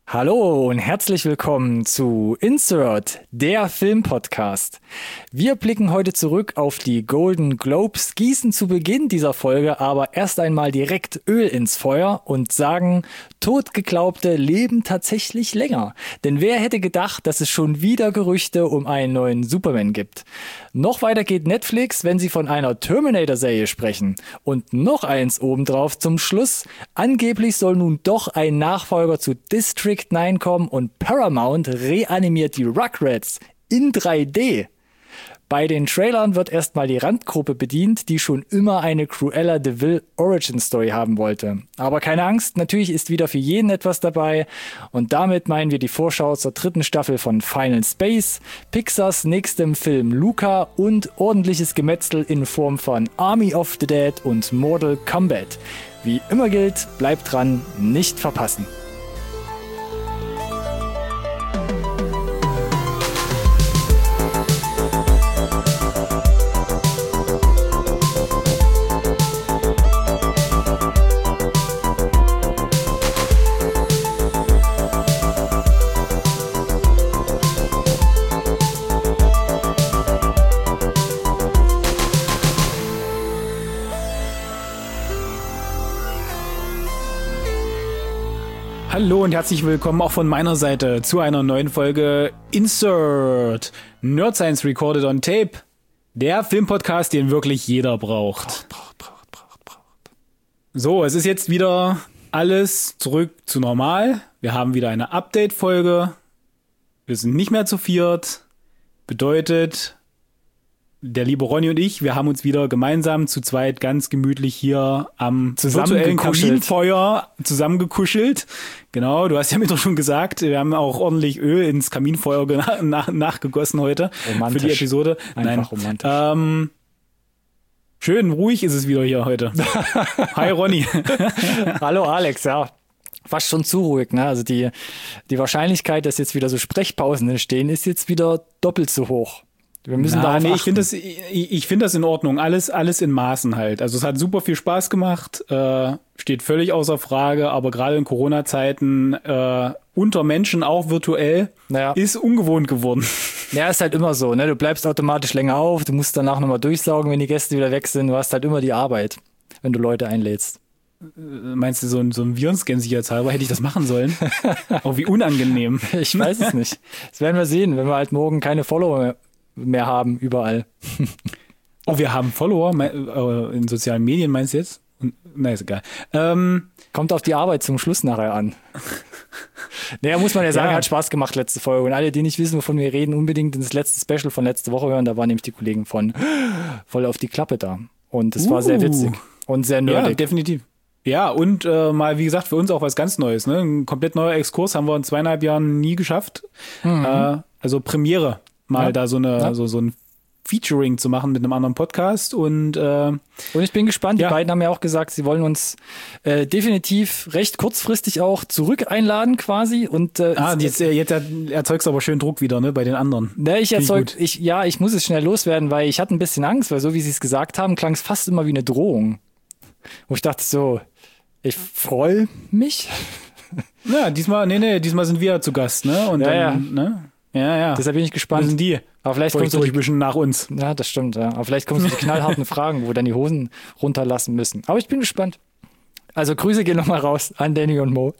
Hallo und herzlich willkommen zu Insert, der Filmpodcast. Wir blicken heute zurück auf die Golden Globes, gießen zu Beginn dieser Folge aber erst einmal direkt Öl ins Feuer und sagen, Totgeglaubte leben tatsächlich länger. Denn wer hätte gedacht, dass es schon wieder Gerüchte um einen neuen Superman gibt? Noch weiter geht Netflix, wenn sie von einer Terminator-Serie sprechen. Und noch eins obendrauf zum Schluss. Angeblich soll nun doch ein Nachfolger zu District 9 kommen und Paramount reanimiert die Rugrats in 3D. Bei den Trailern wird erstmal die Randgruppe bedient, die schon immer eine Cruella de Vil Origin Story haben wollte. Aber keine Angst, natürlich ist wieder für jeden etwas dabei. Und damit meinen wir die Vorschau zur 3. Staffel von Final Space, Pixars nächstem Film Luca und ordentliches Gemetzel in Form von Army of the Dead und Mortal Kombat. Wie immer gilt, bleibt dran, nicht verpassen. Hallo und herzlich willkommen auch von meiner Seite zu einer neuen Folge Insert Nerd Science Recorded on Tape, der Filmpodcast, den wirklich jeder braucht. So, es ist jetzt wieder alles zurück zu normal. Wir haben wieder eine Update-Folge. Wir sind nicht mehr zu viert. Bedeutet, der liebe Ronny und ich, wir haben uns wieder gemeinsam zu zweit ganz gemütlich hier am virtuellen Kaminfeuer zusammengekuschelt. Genau, du hast ja mir doch schon gesagt, wir haben auch ordentlich Öl ins Kaminfeuer nachgegossen heute für die Episode. Einfach romantisch. Schön ruhig ist es wieder hier heute. Hi Ronny. Hallo Alex, ja. Fast schon zu ruhig, ne? Also die Wahrscheinlichkeit, dass jetzt wieder so Sprechpausen entstehen, ist jetzt wieder doppelt so hoch. Wir müssen ich finde das in Ordnung. Alles in Maßen halt. Also es hat super viel Spaß gemacht, steht völlig außer Frage, aber gerade in Corona-Zeiten unter Menschen, auch virtuell, ist ungewohnt geworden. Ja, ist halt immer so, ne? Du bleibst automatisch länger auf, du musst danach nochmal durchsaugen, wenn die Gäste wieder weg sind. Du hast halt immer die Arbeit, wenn du Leute einlädst. Meinst du, so ein Virenscan sicherheitshalber hätte ich das machen sollen? Oh, wie unangenehm. Ich weiß es nicht. Das werden wir sehen, wenn wir halt morgen keine Follower mehr haben, überall. Oh, wir haben Follower in sozialen Medien, meinst du jetzt? Na, ist egal. Kommt auf die Arbeit zum Schluss nachher an. Naja, muss man ja sagen, hat Spaß gemacht, letzte Folge. Und alle, die nicht wissen, wovon wir reden, unbedingt das letzte Special von letzte Woche hören. Da waren nämlich die Kollegen von voll auf die Klappe da. Und es war sehr witzig und sehr nerdig. Ja, definitiv. Ja, und mal, wie gesagt, für uns auch was ganz Neues. Ne? Ein komplett neuer Exkurs haben wir in 2,5 Jahren nie geschafft. Also Premiere. Mal da so ein Featuring zu machen mit einem anderen Podcast und ich bin gespannt, die beiden haben ja auch gesagt, sie wollen uns definitiv recht kurzfristig auch zurück einladen quasi und jetzt erzeugst du aber schön Druck wieder, ne, bei den anderen. Ne, ich muss es schnell loswerden, weil ich hatte ein bisschen Angst, weil so wie sie es gesagt haben, klang es fast immer wie eine Drohung. Wo ich dachte so, ich freue mich. Ja, diesmal sind wir zu Gast, ne? Und ne? Ja. Deshalb bin ich gespannt. Das sind die. Aber vielleicht kommst du bisschen nach uns. Ja, das stimmt, ja. Aber vielleicht kommst du die knallharten Fragen, wo wir dann die Hosen runterlassen müssen. Aber ich bin gespannt. Also Grüße gehen nochmal raus an Danny und Mo.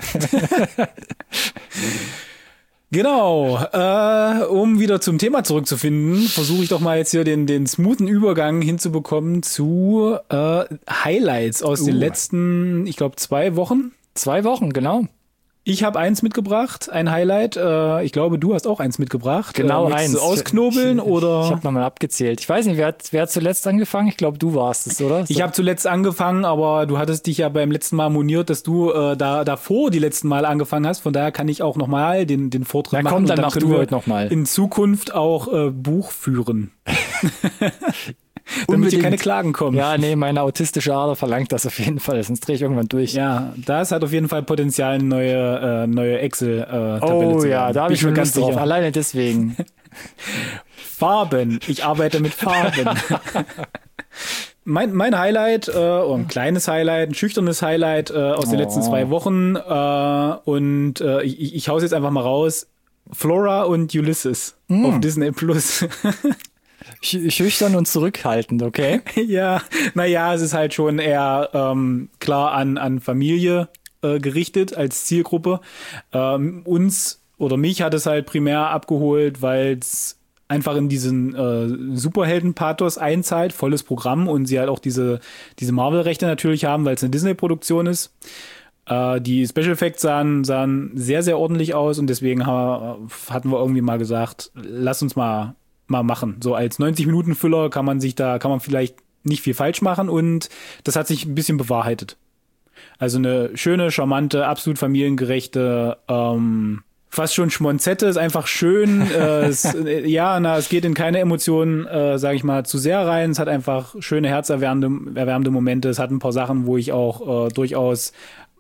Genau. Um wieder zum Thema zurückzufinden, versuche ich doch mal jetzt hier den smoothen Übergang hinzubekommen zu Highlights aus den letzten, ich glaube, 2 Wochen. 2 Wochen, genau. Ich habe eins mitgebracht, ein Highlight. Ich glaube, du hast auch eins mitgebracht. Genau, eins. Ausknobeln oder? Ich habe nochmal abgezählt. Ich weiß nicht, wer hat zuletzt angefangen? Ich glaube, du warst es, oder? Ich habe zuletzt angefangen, aber du hattest dich ja beim letzten Mal moniert, dass du davor die letzten Mal angefangen hast. Von daher kann ich auch nochmal den Vortrag machen. Dann mach du heute nochmal. In Zukunft auch Buch führen. Damit hier keine Klagen kommen. Ja, nee, meine autistische Ader verlangt das auf jeden Fall, sonst drehe ich irgendwann durch. Ja, das hat auf jeden Fall Potenzial, eine neue Excel-Tabelle zu werden. Oh ja, da habe ich schon ganz drauf, alleine deswegen. Farben, ich arbeite mit Farben. Mein Highlight, ein kleines Highlight, ein schüchternes Highlight aus den letzten 2 Wochen. Ich hau's jetzt einfach mal raus. Flora und Ulysses auf Disney Plus. Schüchtern und zurückhaltend, okay? Ja, naja, es ist halt schon eher klar an Familie gerichtet als Zielgruppe. Uns oder mich hat es halt primär abgeholt, weil es einfach in diesen Superhelden-Pathos einzahlt, volles Programm und sie halt auch diese Marvel-Rechte natürlich haben, weil es eine Disney-Produktion ist. Die Special Effects sahen sehr, sehr ordentlich aus und deswegen hatten wir irgendwie mal gesagt, lass uns mal machen. So als 90-Minuten-Füller kann man vielleicht nicht viel falsch machen und das hat sich ein bisschen bewahrheitet. Also eine schöne, charmante, absolut familiengerechte, fast schon Schmonzette, ist einfach schön. Es geht in keine Emotionen, sage ich mal, zu sehr rein. Es hat einfach schöne, herzerwärmende Momente. Es hat ein paar Sachen, wo ich auch durchaus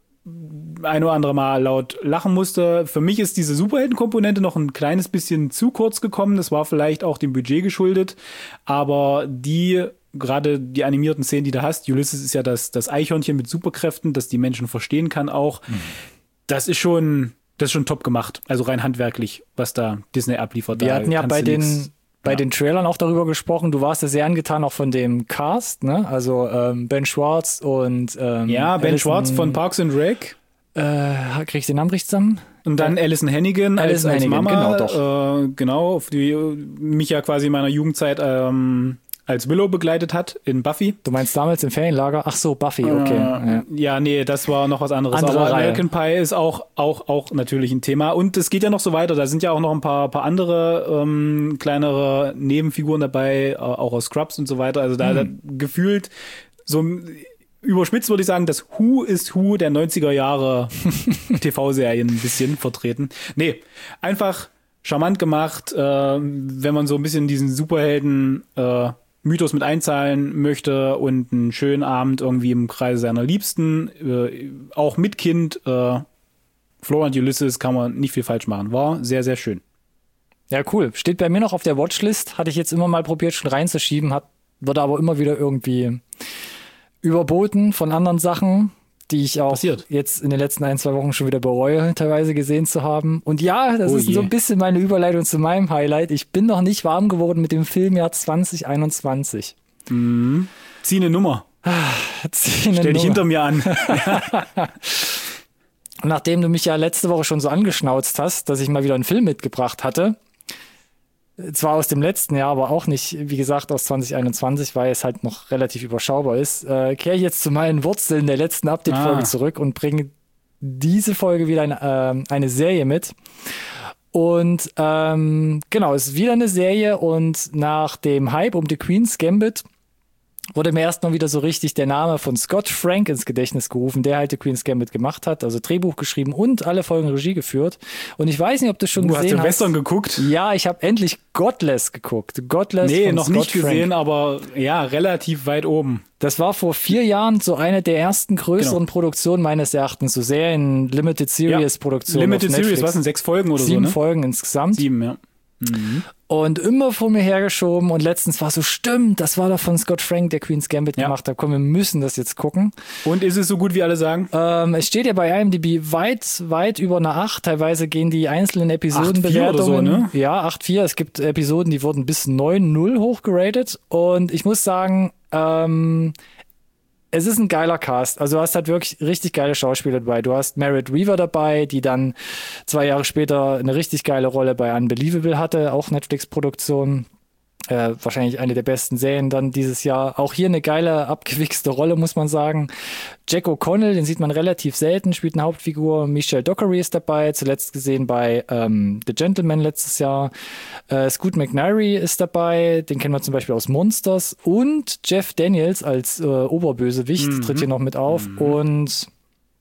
ein oder andere Mal laut lachen musste. Für mich ist diese Superhelden-Komponente noch ein kleines bisschen zu kurz gekommen. Das war vielleicht auch dem Budget geschuldet. Aber gerade die animierten Szenen, die du hast, Ulysses ist ja das Eichhörnchen mit Superkräften, das die Menschen verstehen kann auch. Das ist schon top gemacht. Also rein handwerklich, was da Disney abliefert. Wir hatten ja bei den Trailern auch darüber gesprochen. Du warst ja sehr angetan auch von dem Cast, ne? Also Ben Schwartz und Ben Schwartz von Parks and Rec. Krieg ich den Namen richtig zusammen? Und dann Alison Hannigan als Mama. Genau, doch. Genau, die mich ja quasi in meiner Jugendzeit als Willow begleitet hat in Buffy. Du meinst damals im Ferienlager? Ach so, Buffy, okay. Ja, nee, das war noch was anderes. Andere Aber Reihe. American Pie ist auch natürlich ein Thema. Und es geht ja noch so weiter. Da sind ja auch noch ein paar andere kleinere Nebenfiguren dabei, auch aus Scrubs und so weiter. Also da gefühlt so überspitzt würde ich sagen, das Who ist Who der 90er Jahre TV-Serien ein bisschen vertreten. Nee, einfach charmant gemacht, wenn man so ein bisschen diesen Superhelden Mythos mit einzahlen möchte und einen schönen Abend irgendwie im Kreise seiner Liebsten, auch mit Kind, Flora und Ulysses kann man nicht viel falsch machen. War sehr, sehr schön. Ja, cool. Steht bei mir noch auf der Watchlist. Hatte ich jetzt immer mal probiert, schon reinzuschieben, wird aber immer wieder irgendwie überboten von anderen Sachen, die ich auch jetzt in den letzten 1-2 Wochen schon wieder bereue, teilweise gesehen zu haben. Und ja, das ist so ein bisschen meine Überleitung zu meinem Highlight. Ich bin noch nicht warm geworden mit dem Filmjahr 2021. Zieh eine Nummer. Stell dich hinter mir an. Nachdem du mich ja letzte Woche schon so angeschnauzt hast, dass ich mal wieder einen Film mitgebracht hatte, zwar aus dem letzten Jahr, aber auch nicht, wie gesagt, aus 2021, weil es halt noch relativ überschaubar ist, kehre ich jetzt zu meinen Wurzeln der letzten Update-Folge zurück und bringe diese Folge wieder eine Serie mit. Und genau, es ist wieder eine Serie und nach dem Hype um The Queen's Gambit wurde mir erstmal wieder so richtig der Name von Scott Frank ins Gedächtnis gerufen, der halt The Queen's Gambit gemacht hat, also Drehbuch geschrieben und alle Folgen Regie geführt. Und ich weiß nicht, ob du schon gesehen hast. Du hast den Western geguckt? Ja, ich habe endlich Godless geguckt. Godless Nee, von noch Scott nicht gesehen, Frank. Aber ja, relativ weit oben. Das war vor 4 Jahren so eine der ersten größeren Produktionen meines Erachtens, so Serien, Limited Series Produktionen. Limited Series, was sind 6 Folgen oder 7 so, ne? Folgen insgesamt. 7, ja. Und immer vor mir hergeschoben und letztens war so, stimmt, das war doch von Scott Frank, der Queen's Gambit gemacht hat. Komm, wir müssen das jetzt gucken. Und ist es so gut, wie alle sagen? Es steht ja bei IMDb weit über eine 8. Teilweise gehen die einzelnen Episodenbewertungen. 8,4 oder so, ne? Ja, 8,4. Es gibt Episoden, die wurden bis 9,0 hochgeratet. Und ich muss sagen, es ist ein geiler Cast. Also du hast halt wirklich richtig geile Schauspieler dabei. Du hast Merritt Weaver dabei, die dann 2 Jahre später eine richtig geile Rolle bei Unbelievable hatte, auch Netflix-Produktion. Wahrscheinlich eine der besten Serien dann dieses Jahr. Auch hier eine geile, abgewichste Rolle, muss man sagen. Jack O'Connell, den sieht man relativ selten, spielt eine Hauptfigur. Michelle Dockery ist dabei, zuletzt gesehen bei The Gentleman letztes Jahr. Scoot McNairy ist dabei, den kennen wir zum Beispiel aus Monsters. Und Jeff Daniels als Oberbösewicht tritt hier noch mit auf. Und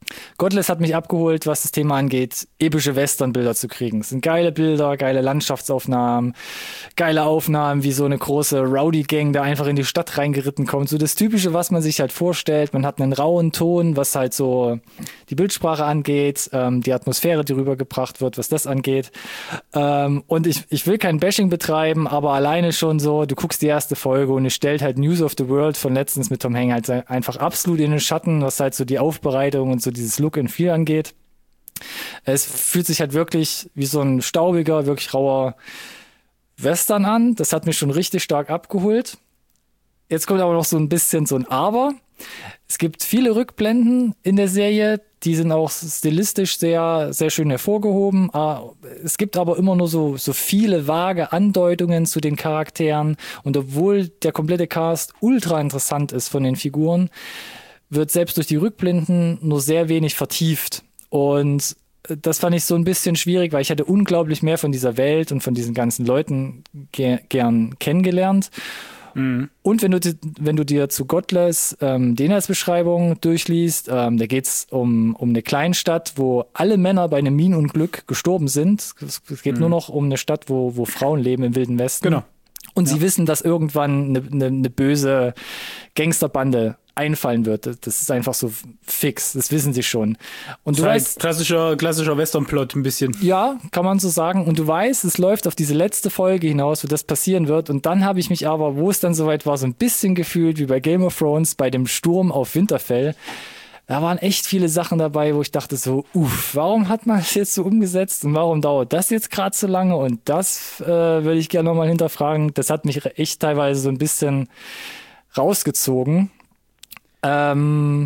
Godless hat mich abgeholt, was das Thema angeht, epische Westernbilder zu kriegen. Es sind geile Bilder, geile Landschaftsaufnahmen, geile Aufnahmen, wie so eine große Rowdy-Gang da einfach in die Stadt reingeritten kommt. So das Typische, was man sich halt vorstellt. Man hat einen rauen Ton, was halt so die Bildsprache angeht, die Atmosphäre, die rübergebracht wird, was das angeht. Und ich will kein Bashing betreiben, aber alleine schon so, du guckst die erste Folge und es stellt halt News of the World von letztens mit Tom Hanks halt einfach absolut in den Schatten, was halt so die Aufbereitung und so dieses Look and Feel angeht. Es fühlt sich halt wirklich wie so ein staubiger, wirklich rauer Western an. Das hat mich schon richtig stark abgeholt. Jetzt kommt aber noch so ein bisschen so ein Aber. Es gibt viele Rückblenden in der Serie, die sind auch stilistisch sehr, sehr schön hervorgehoben. Es gibt aber immer nur so viele vage Andeutungen zu den Charakteren. Und obwohl der komplette Cast ultra interessant ist von den Figuren, wird selbst durch die Rückblenden nur sehr wenig vertieft. Und das fand ich so ein bisschen schwierig, weil ich hätte unglaublich mehr von dieser Welt und von diesen ganzen Leuten gern kennengelernt. Mhm. Und wenn du dir zu Godless die Inhaltsbeschreibung durchliest, da geht's um eine Kleinstadt, wo alle Männer bei einem Minenunglück gestorben sind. Es geht nur noch um eine Stadt, wo Frauen leben im Wilden Westen. Genau. Und sie wissen, dass irgendwann eine böse Gangsterbande einfallen wird. Das ist einfach so fix. Das wissen sie schon. Und du weißt, klassischer Western-Plot ein bisschen. Ja, kann man so sagen. Und du weißt, es läuft auf diese letzte Folge hinaus, wo das passieren wird. Und dann habe ich mich aber, wo es dann soweit war, so ein bisschen gefühlt wie bei Game of Thrones bei dem Sturm auf Winterfell. Da waren echt viele Sachen dabei, wo ich dachte so, warum hat man das jetzt so umgesetzt und warum dauert das jetzt gerade so lange? Und das würde ich gerne nochmal hinterfragen. Das hat mich echt teilweise so ein bisschen rausgezogen. Das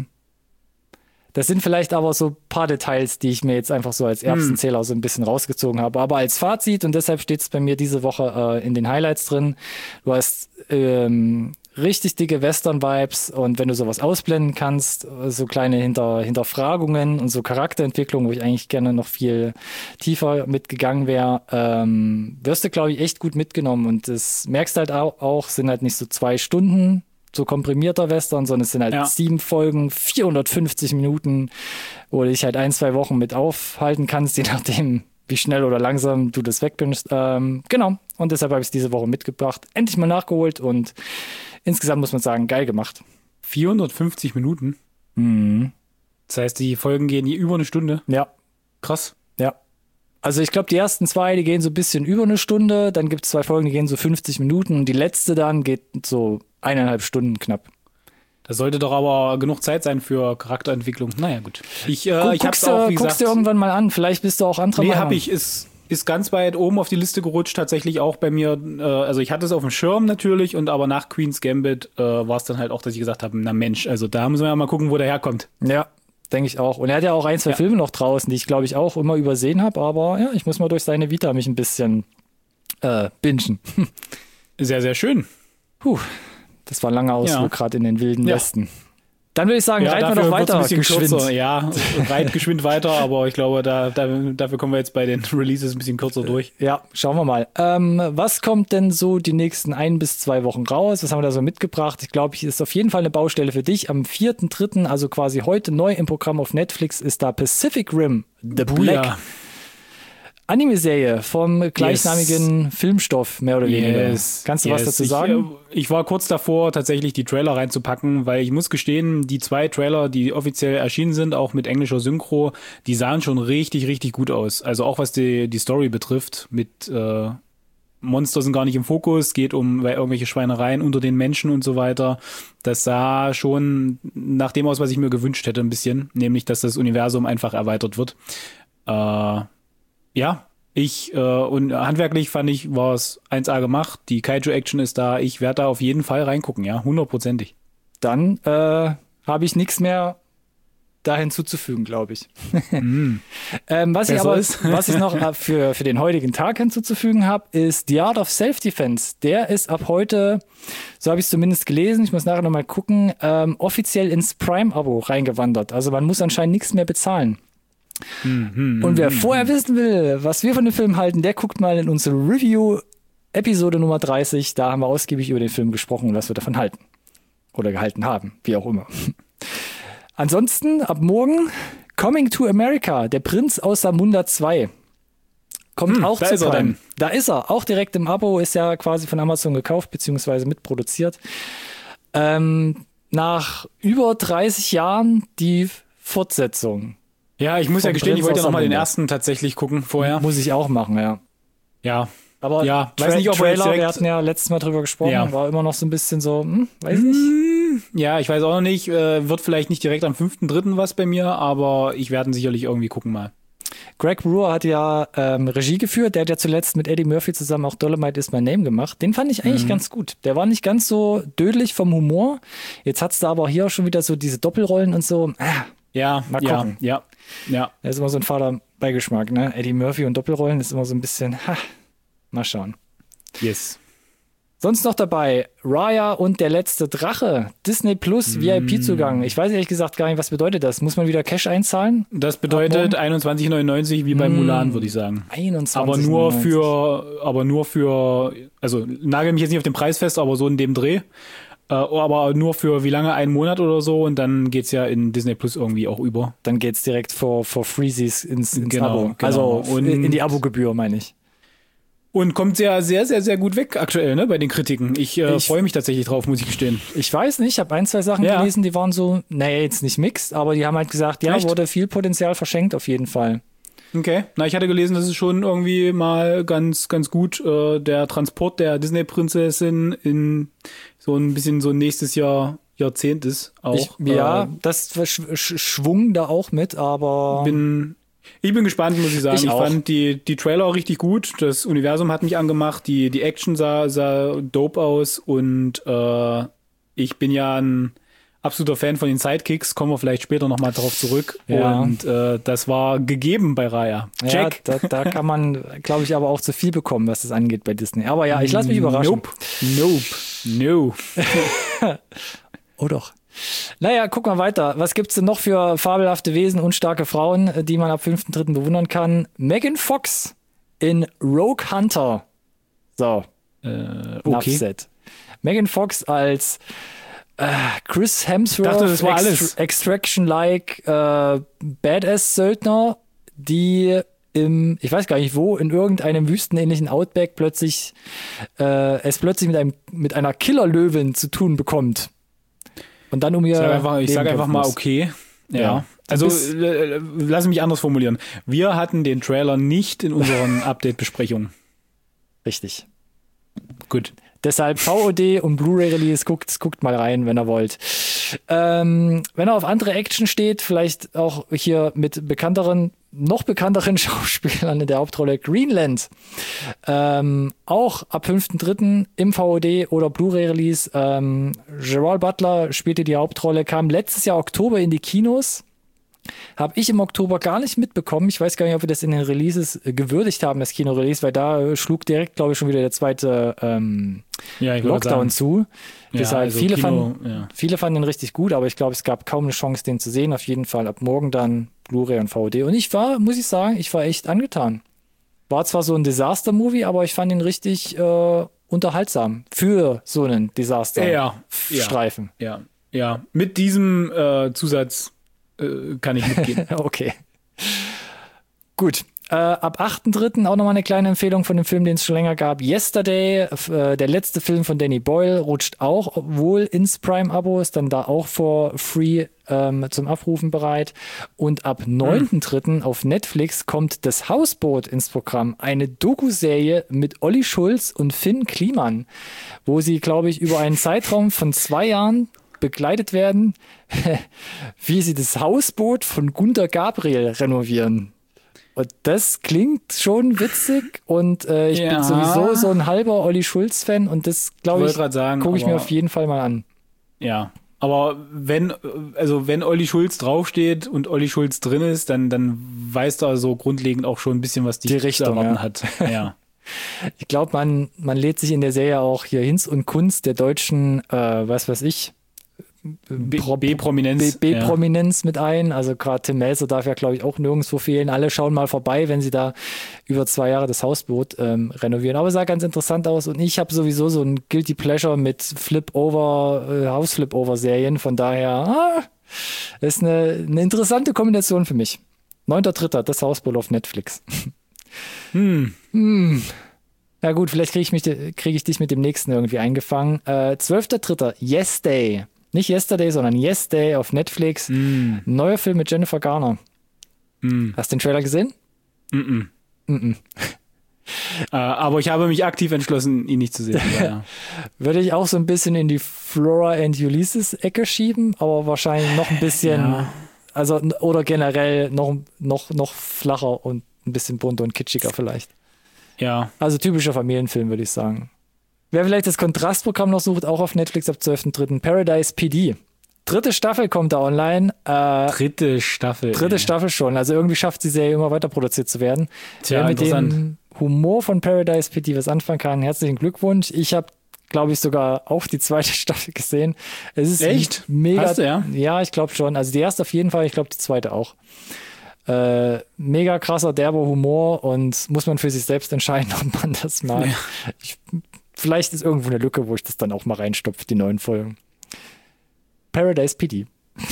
sind vielleicht aber so ein paar Details, die ich mir jetzt einfach so als Erbsenzähler so ein bisschen rausgezogen habe. Aber als Fazit, und deshalb steht es bei mir diese Woche in den Highlights drin, du hast richtig dicke Western-Vibes und wenn du sowas ausblenden kannst, so kleine Hinterfragungen und so Charakterentwicklung, wo ich eigentlich gerne noch viel tiefer mitgegangen wäre, wirst du, glaube ich, echt gut mitgenommen. Und das merkst halt auch, sind halt nicht so 2 Stunden, so komprimierter Western, sondern es sind halt 7 Folgen, 450 Minuten, wo du dich halt 1-2 Wochen mit aufhalten kannst, je nachdem, wie schnell oder langsam du das wegbingst. Genau, und deshalb habe ich es diese Woche mitgebracht. Endlich mal nachgeholt und insgesamt muss man sagen, geil gemacht. 450 Minuten? Mhm. Das heißt, die Folgen gehen hier über eine Stunde? Ja. Krass. Ja. Also ich glaube, die ersten 2, die gehen so ein bisschen über eine Stunde, dann gibt es 2 Folgen, die gehen so 50 Minuten und die letzte dann geht so 1,5 Stunden knapp. Da sollte doch aber genug Zeit sein für Charakterentwicklung. Naja, gut. Ich hab's auch, wie gesagt... Guck's dir irgendwann mal an, vielleicht bist du auch anderer Meinung. Nee, hab ich. Ist ganz weit oben auf die Liste gerutscht, tatsächlich auch bei mir. Also ich hatte es auf dem Schirm natürlich, aber nach Queen's Gambit war es dann halt auch, dass ich gesagt habe, na Mensch, also da müssen wir ja mal gucken, wo der herkommt. Ja, denke ich auch. Und er hat ja auch 1, 2 Filme noch draußen, die ich, glaube ich, auch immer übersehen habe, aber ja, ich muss mal durch seine Vita mich ein bisschen bingen. Sehr, sehr schön. Das war ein langer Ausflug gerade in den wilden Westen. Dann würde ich sagen, reiten wir doch weiter geschwind. Kürzer. Ja, reit geschwind weiter, aber ich glaube, dafür kommen wir jetzt bei den Releases ein bisschen kürzer durch. Ja, schauen wir mal. Was kommt denn so die nächsten 1 bis 2 Wochen raus? Was haben wir da so mitgebracht? Ich glaube, ist auf jeden Fall eine Baustelle für dich. Am 4.3., also quasi heute neu im Programm auf Netflix, ist da Pacific Rim, The Black. Anime-Serie vom gleichnamigen Filmstoff, mehr oder weniger. Kannst du was dazu sagen? Ich war kurz davor, tatsächlich die Trailer reinzupacken, weil ich muss gestehen, die 2 Trailer, die offiziell erschienen sind, auch mit englischer Synchro, die sahen schon richtig, richtig gut aus. Also auch was die Story betrifft, mit Monster sind gar nicht im Fokus, geht um irgendwelche Schweinereien unter den Menschen und so weiter. Das sah schon nach dem aus, was ich mir gewünscht hätte ein bisschen, nämlich, dass das Universum einfach erweitert wird. Ja, und handwerklich fand ich, war es 1A gemacht. Die Kaiju-Action ist da. Ich werde da auf jeden Fall reingucken, ja, 100%. Dann habe ich nichts mehr da hinzuzufügen, glaube ich. Was ich noch für den heutigen Tag hinzuzufügen habe, ist The Art of Self-Defense. Der ist ab heute, so habe ich es zumindest gelesen, ich muss nachher nochmal gucken, offiziell ins Prime-Abo reingewandert. Also man muss anscheinend nichts mehr bezahlen. Und wer vorher wissen will, was wir von dem Film halten, der guckt mal in unsere Review Episode Nummer 30. Da haben wir ausgiebig über den Film gesprochen und was wir davon halten. Oder gehalten haben, wie auch immer. Ansonsten, ab morgen Coming to America, der Prinz aus Samunda 2. Kommt auch zu Prime. Da ist er, auch direkt im Abo, ist ja quasi von Amazon gekauft, beziehungsweise mitproduziert. Nach über 30 Jahren die Fortsetzung. Ja, ich muss ja gestehen, ich wollte ja nochmal den ersten tatsächlich gucken vorher. Muss ich auch machen, ja. Ja. Aber ja, weiß nicht, ob Trailer, wir hatten ja letztes Mal drüber gesprochen, war immer noch so ein bisschen so, weiß nicht. Ja, ich weiß auch noch nicht, wird vielleicht nicht direkt am 5.3. was bei mir, aber ich werde sicherlich irgendwie gucken mal. Greg Brewer hat ja Regie geführt, der hat ja zuletzt mit Eddie Murphy zusammen auch Dolomite Is My Name gemacht. Den fand ich eigentlich ganz gut. Der war nicht ganz so dödelig vom Humor. Jetzt hat's da aber hier auch schon wieder so diese Doppelrollen und so. Ja, mal gucken. Ja. Da ist immer so ein fader Beigeschmack, ne? Eddie Murphy und Doppelrollen ist immer so ein bisschen, mal schauen. Yes. Sonst noch dabei Raya und der letzte Drache. Disney Plus VIP-Zugang. Ich weiß ehrlich gesagt gar nicht, was bedeutet das? Muss man wieder Cash einzahlen? Das bedeutet 21,99 wie bei Mulan, würde ich sagen. 21,99. Aber nur für, also nagel mich jetzt nicht auf den Preis fest, aber so in dem Dreh. Aber nur für wie lange? Einen Monat oder so und dann geht's ja in Disney Plus irgendwie auch über. Dann geht's direkt for Freezies ins Abo. Genau. Also und in die Abogebühr, meine ich. Und kommt sehr, sehr, sehr, sehr gut weg aktuell, ne, bei den Kritiken. Ich freue mich tatsächlich drauf, muss ich gestehen. Ich weiß nicht, ich habe 1, 2 Sachen gelesen, die waren so, jetzt nicht mixed, aber die haben halt gesagt, ja, wurde viel Potenzial verschenkt auf jeden Fall. Okay, ich hatte gelesen, dass es schon irgendwie mal ganz, ganz gut der Transport der Disney-Prinzessin in so ein bisschen so nächstes Jahrzehnt ist auch. Das schwung da auch mit, aber ich bin gespannt, muss ich sagen. Ich auch. fand die Trailer richtig gut. Das Universum hat mich angemacht. Die Action sah dope aus. Und ich bin ja ein absoluter Fan von den Sidekicks. Kommen wir vielleicht später nochmal drauf zurück. Ja. Und das war gegeben bei Raya. Check. Ja, da kann man, glaube ich, aber auch zu viel bekommen, was das angeht bei Disney. Aber ja, ich lasse mich überraschen. Nope. Oh doch. Naja, guck mal weiter. Was gibt's denn noch für fabelhafte Wesen und starke Frauen, die man ab 5.3. bewundern kann? Megan Fox in Rogue Hunter. So. Okay. Megan Fox als Chris Hemsworth, dachte, das war alles. Extraction-like Badass-Söldner, die ich weiß gar nicht wo, in irgendeinem wüstenähnlichen Outback plötzlich mit einer Killerlöwin zu tun bekommt. Und dann ich sag einfach mal okay. Ja. Also lass mich anders formulieren. Wir hatten den Trailer nicht in unseren Update-Besprechungen. Richtig. Gut. Deshalb VOD und Blu-ray-Release, guckt mal rein, wenn ihr wollt. Wenn ihr auf andere Action steht, vielleicht auch hier mit noch bekannteren Schauspielern in der Hauptrolle Greenland. Auch ab 5.3. im VOD oder Blu-ray-Release. Gerald Butler spielte die Hauptrolle, kam letztes Jahr Oktober in die Kinos. Habe ich im Oktober gar nicht mitbekommen. Ich weiß gar nicht, ob wir das in den Releases gewürdigt haben, das Kino-Release, weil da schlug direkt, glaube ich, schon wieder der zweite Lockdown zu. Deshalb also viele fanden den richtig gut, aber ich glaube, es gab kaum eine Chance, den zu sehen. Auf jeden Fall ab morgen dann Blu-ray und VOD. Und muss ich sagen, ich war echt angetan. War zwar so ein Disaster-Movie, aber ich fand ihn richtig unterhaltsam für so einen Disaster-Streifen. Ja. Mit diesem Zusatz kann ich mitgehen. Okay. Gut. Ab 8.3. auch nochmal eine kleine Empfehlung von dem Film, den es schon länger gab. Yesterday, der letzte Film von Danny Boyle, rutscht auch wohl ins Prime-Abo, ist dann da auch for free zum Abrufen bereit. Und ab 9.3. auf Netflix kommt Das Hausboot ins Programm. Eine Doku-Serie mit Olli Schulz und Finn Kliman, wo sie, glaube ich, über einen Zeitraum von 2 Jahren begleitet werden, wie sie das Hausboot von Gunter Gabriel renovieren. Und das klingt schon witzig und ich bin sowieso so ein halber Olli Schulz-Fan und das, glaube ich, gucke ich mir auf jeden Fall mal an. Ja, aber wenn Olli Schulz draufsteht und Olli Schulz drin ist, dann weiß da so grundlegend auch schon ein bisschen, was die Richtung zu erwarten hat. Ja. Ich glaube, man lädt sich in der Serie auch hier Hinz und Kunst der deutschen, B-Prominenz. B-Prominenz mit ein. Also gerade Tim Melzer darf ja, glaube ich, auch nirgendwo fehlen. Alle schauen mal vorbei, wenn sie da über 2 Jahre das Hausboot renovieren. Aber es sah ganz interessant aus und ich habe sowieso so ein Guilty Pleasure mit Haus-Flip-Over-Serien. Von daher Das ist eine interessante Kombination für mich. 9.3., das Hausboot auf Netflix. Ja gut, vielleicht krieg ich dich mit dem nächsten irgendwie eingefangen. 12.3., Yes Day. Nicht Yesterday, sondern Yes Day auf Netflix. Neuer Film mit Jennifer Garner. Hast du den Trailer gesehen? Aber ich habe mich aktiv entschlossen, ihn nicht zu sehen. Ja. Würde ich auch so ein bisschen in die Flora and Ulysses Ecke schieben, aber wahrscheinlich noch ein bisschen, also oder generell noch flacher und ein bisschen bunter und kitschiger vielleicht. Ja. Also typischer Familienfilm, würde ich sagen. Wer vielleicht das Kontrastprogramm noch sucht, auch auf Netflix ab 12.3. Paradise PD. 3. Staffel kommt da online. Dritte Staffel schon. Also irgendwie schafft die Serie immer weiter produziert zu werden. Wer mit dem Humor von Paradise PD was anfangen kann, herzlichen Glückwunsch. Ich habe, glaube ich, sogar auch die 2. Staffel gesehen. Es ist echt? Mega. Hast du, ja? Ja, ich glaube schon. Also die erste auf jeden Fall, ich glaube die 2. auch. Mega krasser, derber Humor und muss man für sich selbst entscheiden, ob man das mag. Ja. Vielleicht ist irgendwo eine Lücke, wo ich das dann auch mal reinstopfe, die neuen Folgen. Paradise PD.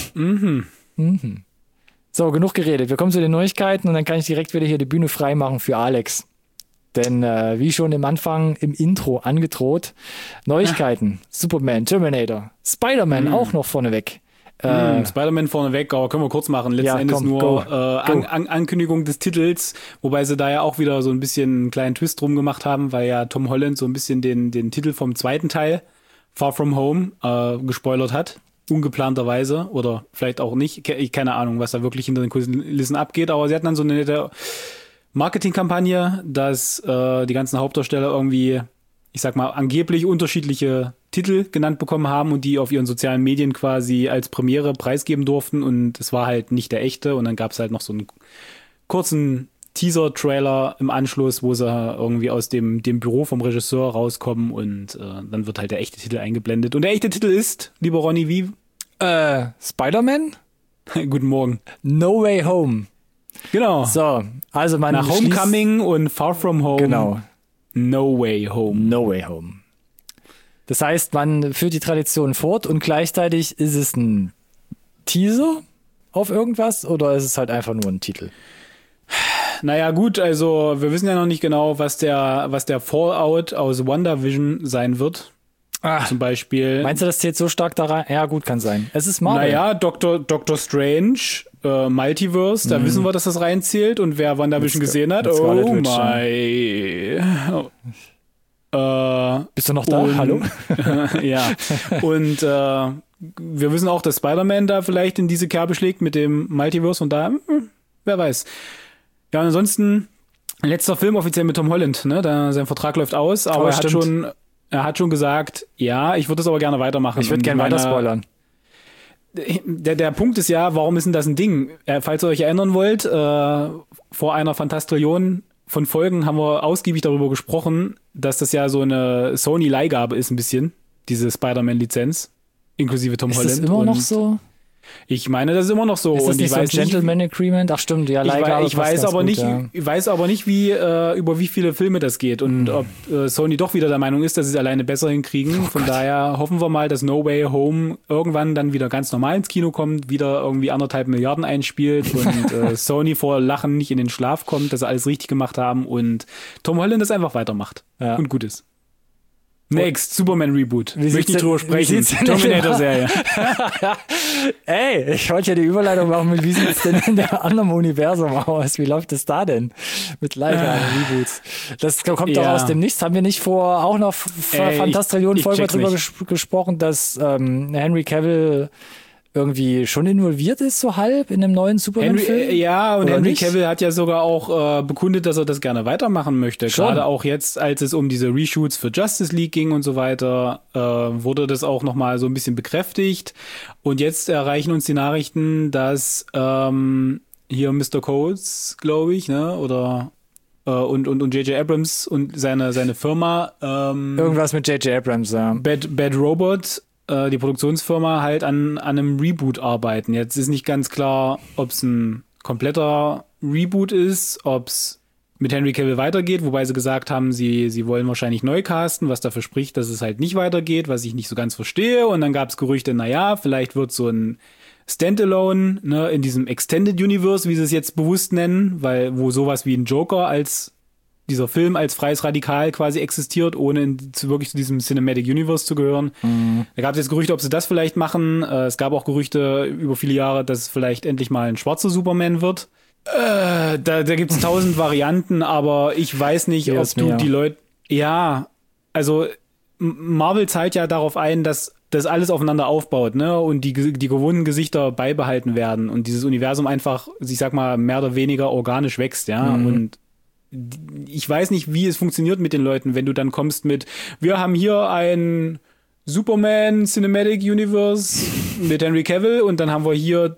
So, genug geredet. Wir kommen zu den Neuigkeiten und dann kann ich direkt wieder hier die Bühne frei machen für Alex. Denn wie schon im Anfang im Intro angedroht, Neuigkeiten, Superman, Terminator, Spider-Man auch noch vorneweg. Spider-Man vorneweg, aber können wir kurz machen. Letzten Endes Ankündigung des Titels, wobei sie da ja auch wieder so ein bisschen einen kleinen Twist drum gemacht haben, weil ja Tom Holland so ein bisschen den Titel vom 2. Teil, Far From Home, gespoilert hat. Ungeplanterweise oder vielleicht auch nicht. Keine Ahnung, was da wirklich hinter den Kulissen abgeht, aber sie hatten dann so eine nette Marketingkampagne, dass die ganzen Hauptdarsteller irgendwie, ich sag mal, angeblich unterschiedliche Titel genannt bekommen haben und die auf ihren sozialen Medien quasi als Premiere preisgeben durften und es war halt nicht der echte und dann gab es halt noch so einen kurzen Teaser-Trailer im Anschluss, wo sie irgendwie aus dem Büro vom Regisseur rauskommen und dann wird halt der echte Titel eingeblendet. Und der echte Titel ist, lieber Ronny, wie? Spider-Man? Guten Morgen. No Way Home. Genau. So, also man nach Homecoming und Far From Home. Genau. No Way Home. No Way Home. Das heißt, man führt die Tradition fort und gleichzeitig ist es ein Teaser auf irgendwas oder ist es halt einfach nur ein Titel? Naja, gut, also wir wissen ja noch nicht genau, was der Fallout aus WandaVision sein wird. Zum Beispiel. Meinst du, das zählt so stark da rein? Ja, gut, kann sein. Es ist Marvel. Naja, Doctor Strange, Multiverse, da wissen wir, dass das reinzählt und wer WandaVision gesehen hat, oh my. Bist du noch da? Hallo? Ja. Und wir wissen auch, dass Spider-Man da vielleicht in diese Kerbe schlägt mit dem Multiverse und da, wer weiß. Ja, und ansonsten, letzter Film offiziell mit Tom Holland, ne? Sein Vertrag läuft aus, aber er hat schon gesagt, ja, ich würde das aber gerne weitermachen. Ich würde gerne weiter spoilern. Der Punkt ist ja, warum ist denn das ein Ding? Falls ihr euch erinnern wollt, vor einer Fantastrillion von Folgen haben wir ausgiebig darüber gesprochen, dass das ja so eine Sony-Leihgabe ist ein bisschen, diese Spider-Man-Lizenz, inklusive Tom Holland. Ist das immer noch so? Ich meine, das ist immer noch so. Ist das und nicht ich so ein weiß Gentleman Agreement? Ach stimmt, ja, Leihgabe. Ich weiß aber nicht, wie über wie viele Filme das geht und ob Sony doch wieder der Meinung ist, dass sie es alleine besser hinkriegen. Von daher hoffen wir mal, dass No Way Home irgendwann dann wieder ganz normal ins Kino kommt, wieder irgendwie 1,5 Milliarden einspielt und Sony vor Lachen nicht in den Schlaf kommt, dass sie alles richtig gemacht haben und Tom Holland das einfach weitermacht und gut ist. Next, Superman Reboot. Möchte nicht drüber sprechen. Terminator-Serie. Ey, ich wollte ja die Überleitung machen mit, wie sieht es denn in der anderen Universum aus? Wie läuft es da denn mit Live-Reboots? Das kommt doch aus dem Nichts. Haben wir nicht vor auch noch Fantastillionen-Folge drüber gesprochen, dass Henry Cavill irgendwie schon involviert ist, so halb in einem neuen Superman-Film? Ja, und Henry Cavill hat ja sogar auch bekundet, dass er das gerne weitermachen möchte. Gerade auch jetzt, als es um diese Reshoots für Justice League ging und so weiter, wurde das auch nochmal so ein bisschen bekräftigt. Und jetzt erreichen uns die Nachrichten, dass hier Mr. Coates, glaube ich, ne, oder und J.J. Abrams und seine Firma irgendwas mit J.J. Abrams, ja. Bad Robot, die Produktionsfirma halt an einem Reboot arbeiten. Jetzt ist nicht ganz klar, ob es ein kompletter Reboot ist, ob es mit Henry Cavill weitergeht, wobei sie gesagt haben, sie wollen wahrscheinlich neu casten, was dafür spricht, dass es halt nicht weitergeht, was ich nicht so ganz verstehe. Und dann gab es Gerüchte, naja, vielleicht wird so ein Standalone, ne, in diesem Extended Universe, wie sie es jetzt bewusst nennen, weil wo sowas wie ein Joker als dieser Film als freies Radikal quasi existiert, ohne wirklich zu diesem Cinematic Universe zu gehören. Da gab es jetzt Gerüchte, ob sie das vielleicht machen. Es gab auch Gerüchte über viele Jahre, dass es vielleicht endlich mal ein schwarzer Superman wird. Da gibt es 1000 Varianten, aber ich weiß nicht, ob du die Leute... Ja, also Marvel zahlt ja darauf ein, dass das alles aufeinander aufbaut, ne, und die gewohnten Gesichter beibehalten werden und dieses Universum einfach, ich sag mal, mehr oder weniger organisch wächst, ja, und ich weiß nicht, wie es funktioniert mit den Leuten, wenn du dann kommst mit, wir haben hier ein Superman Cinematic Universe mit Henry Cavill und dann haben wir hier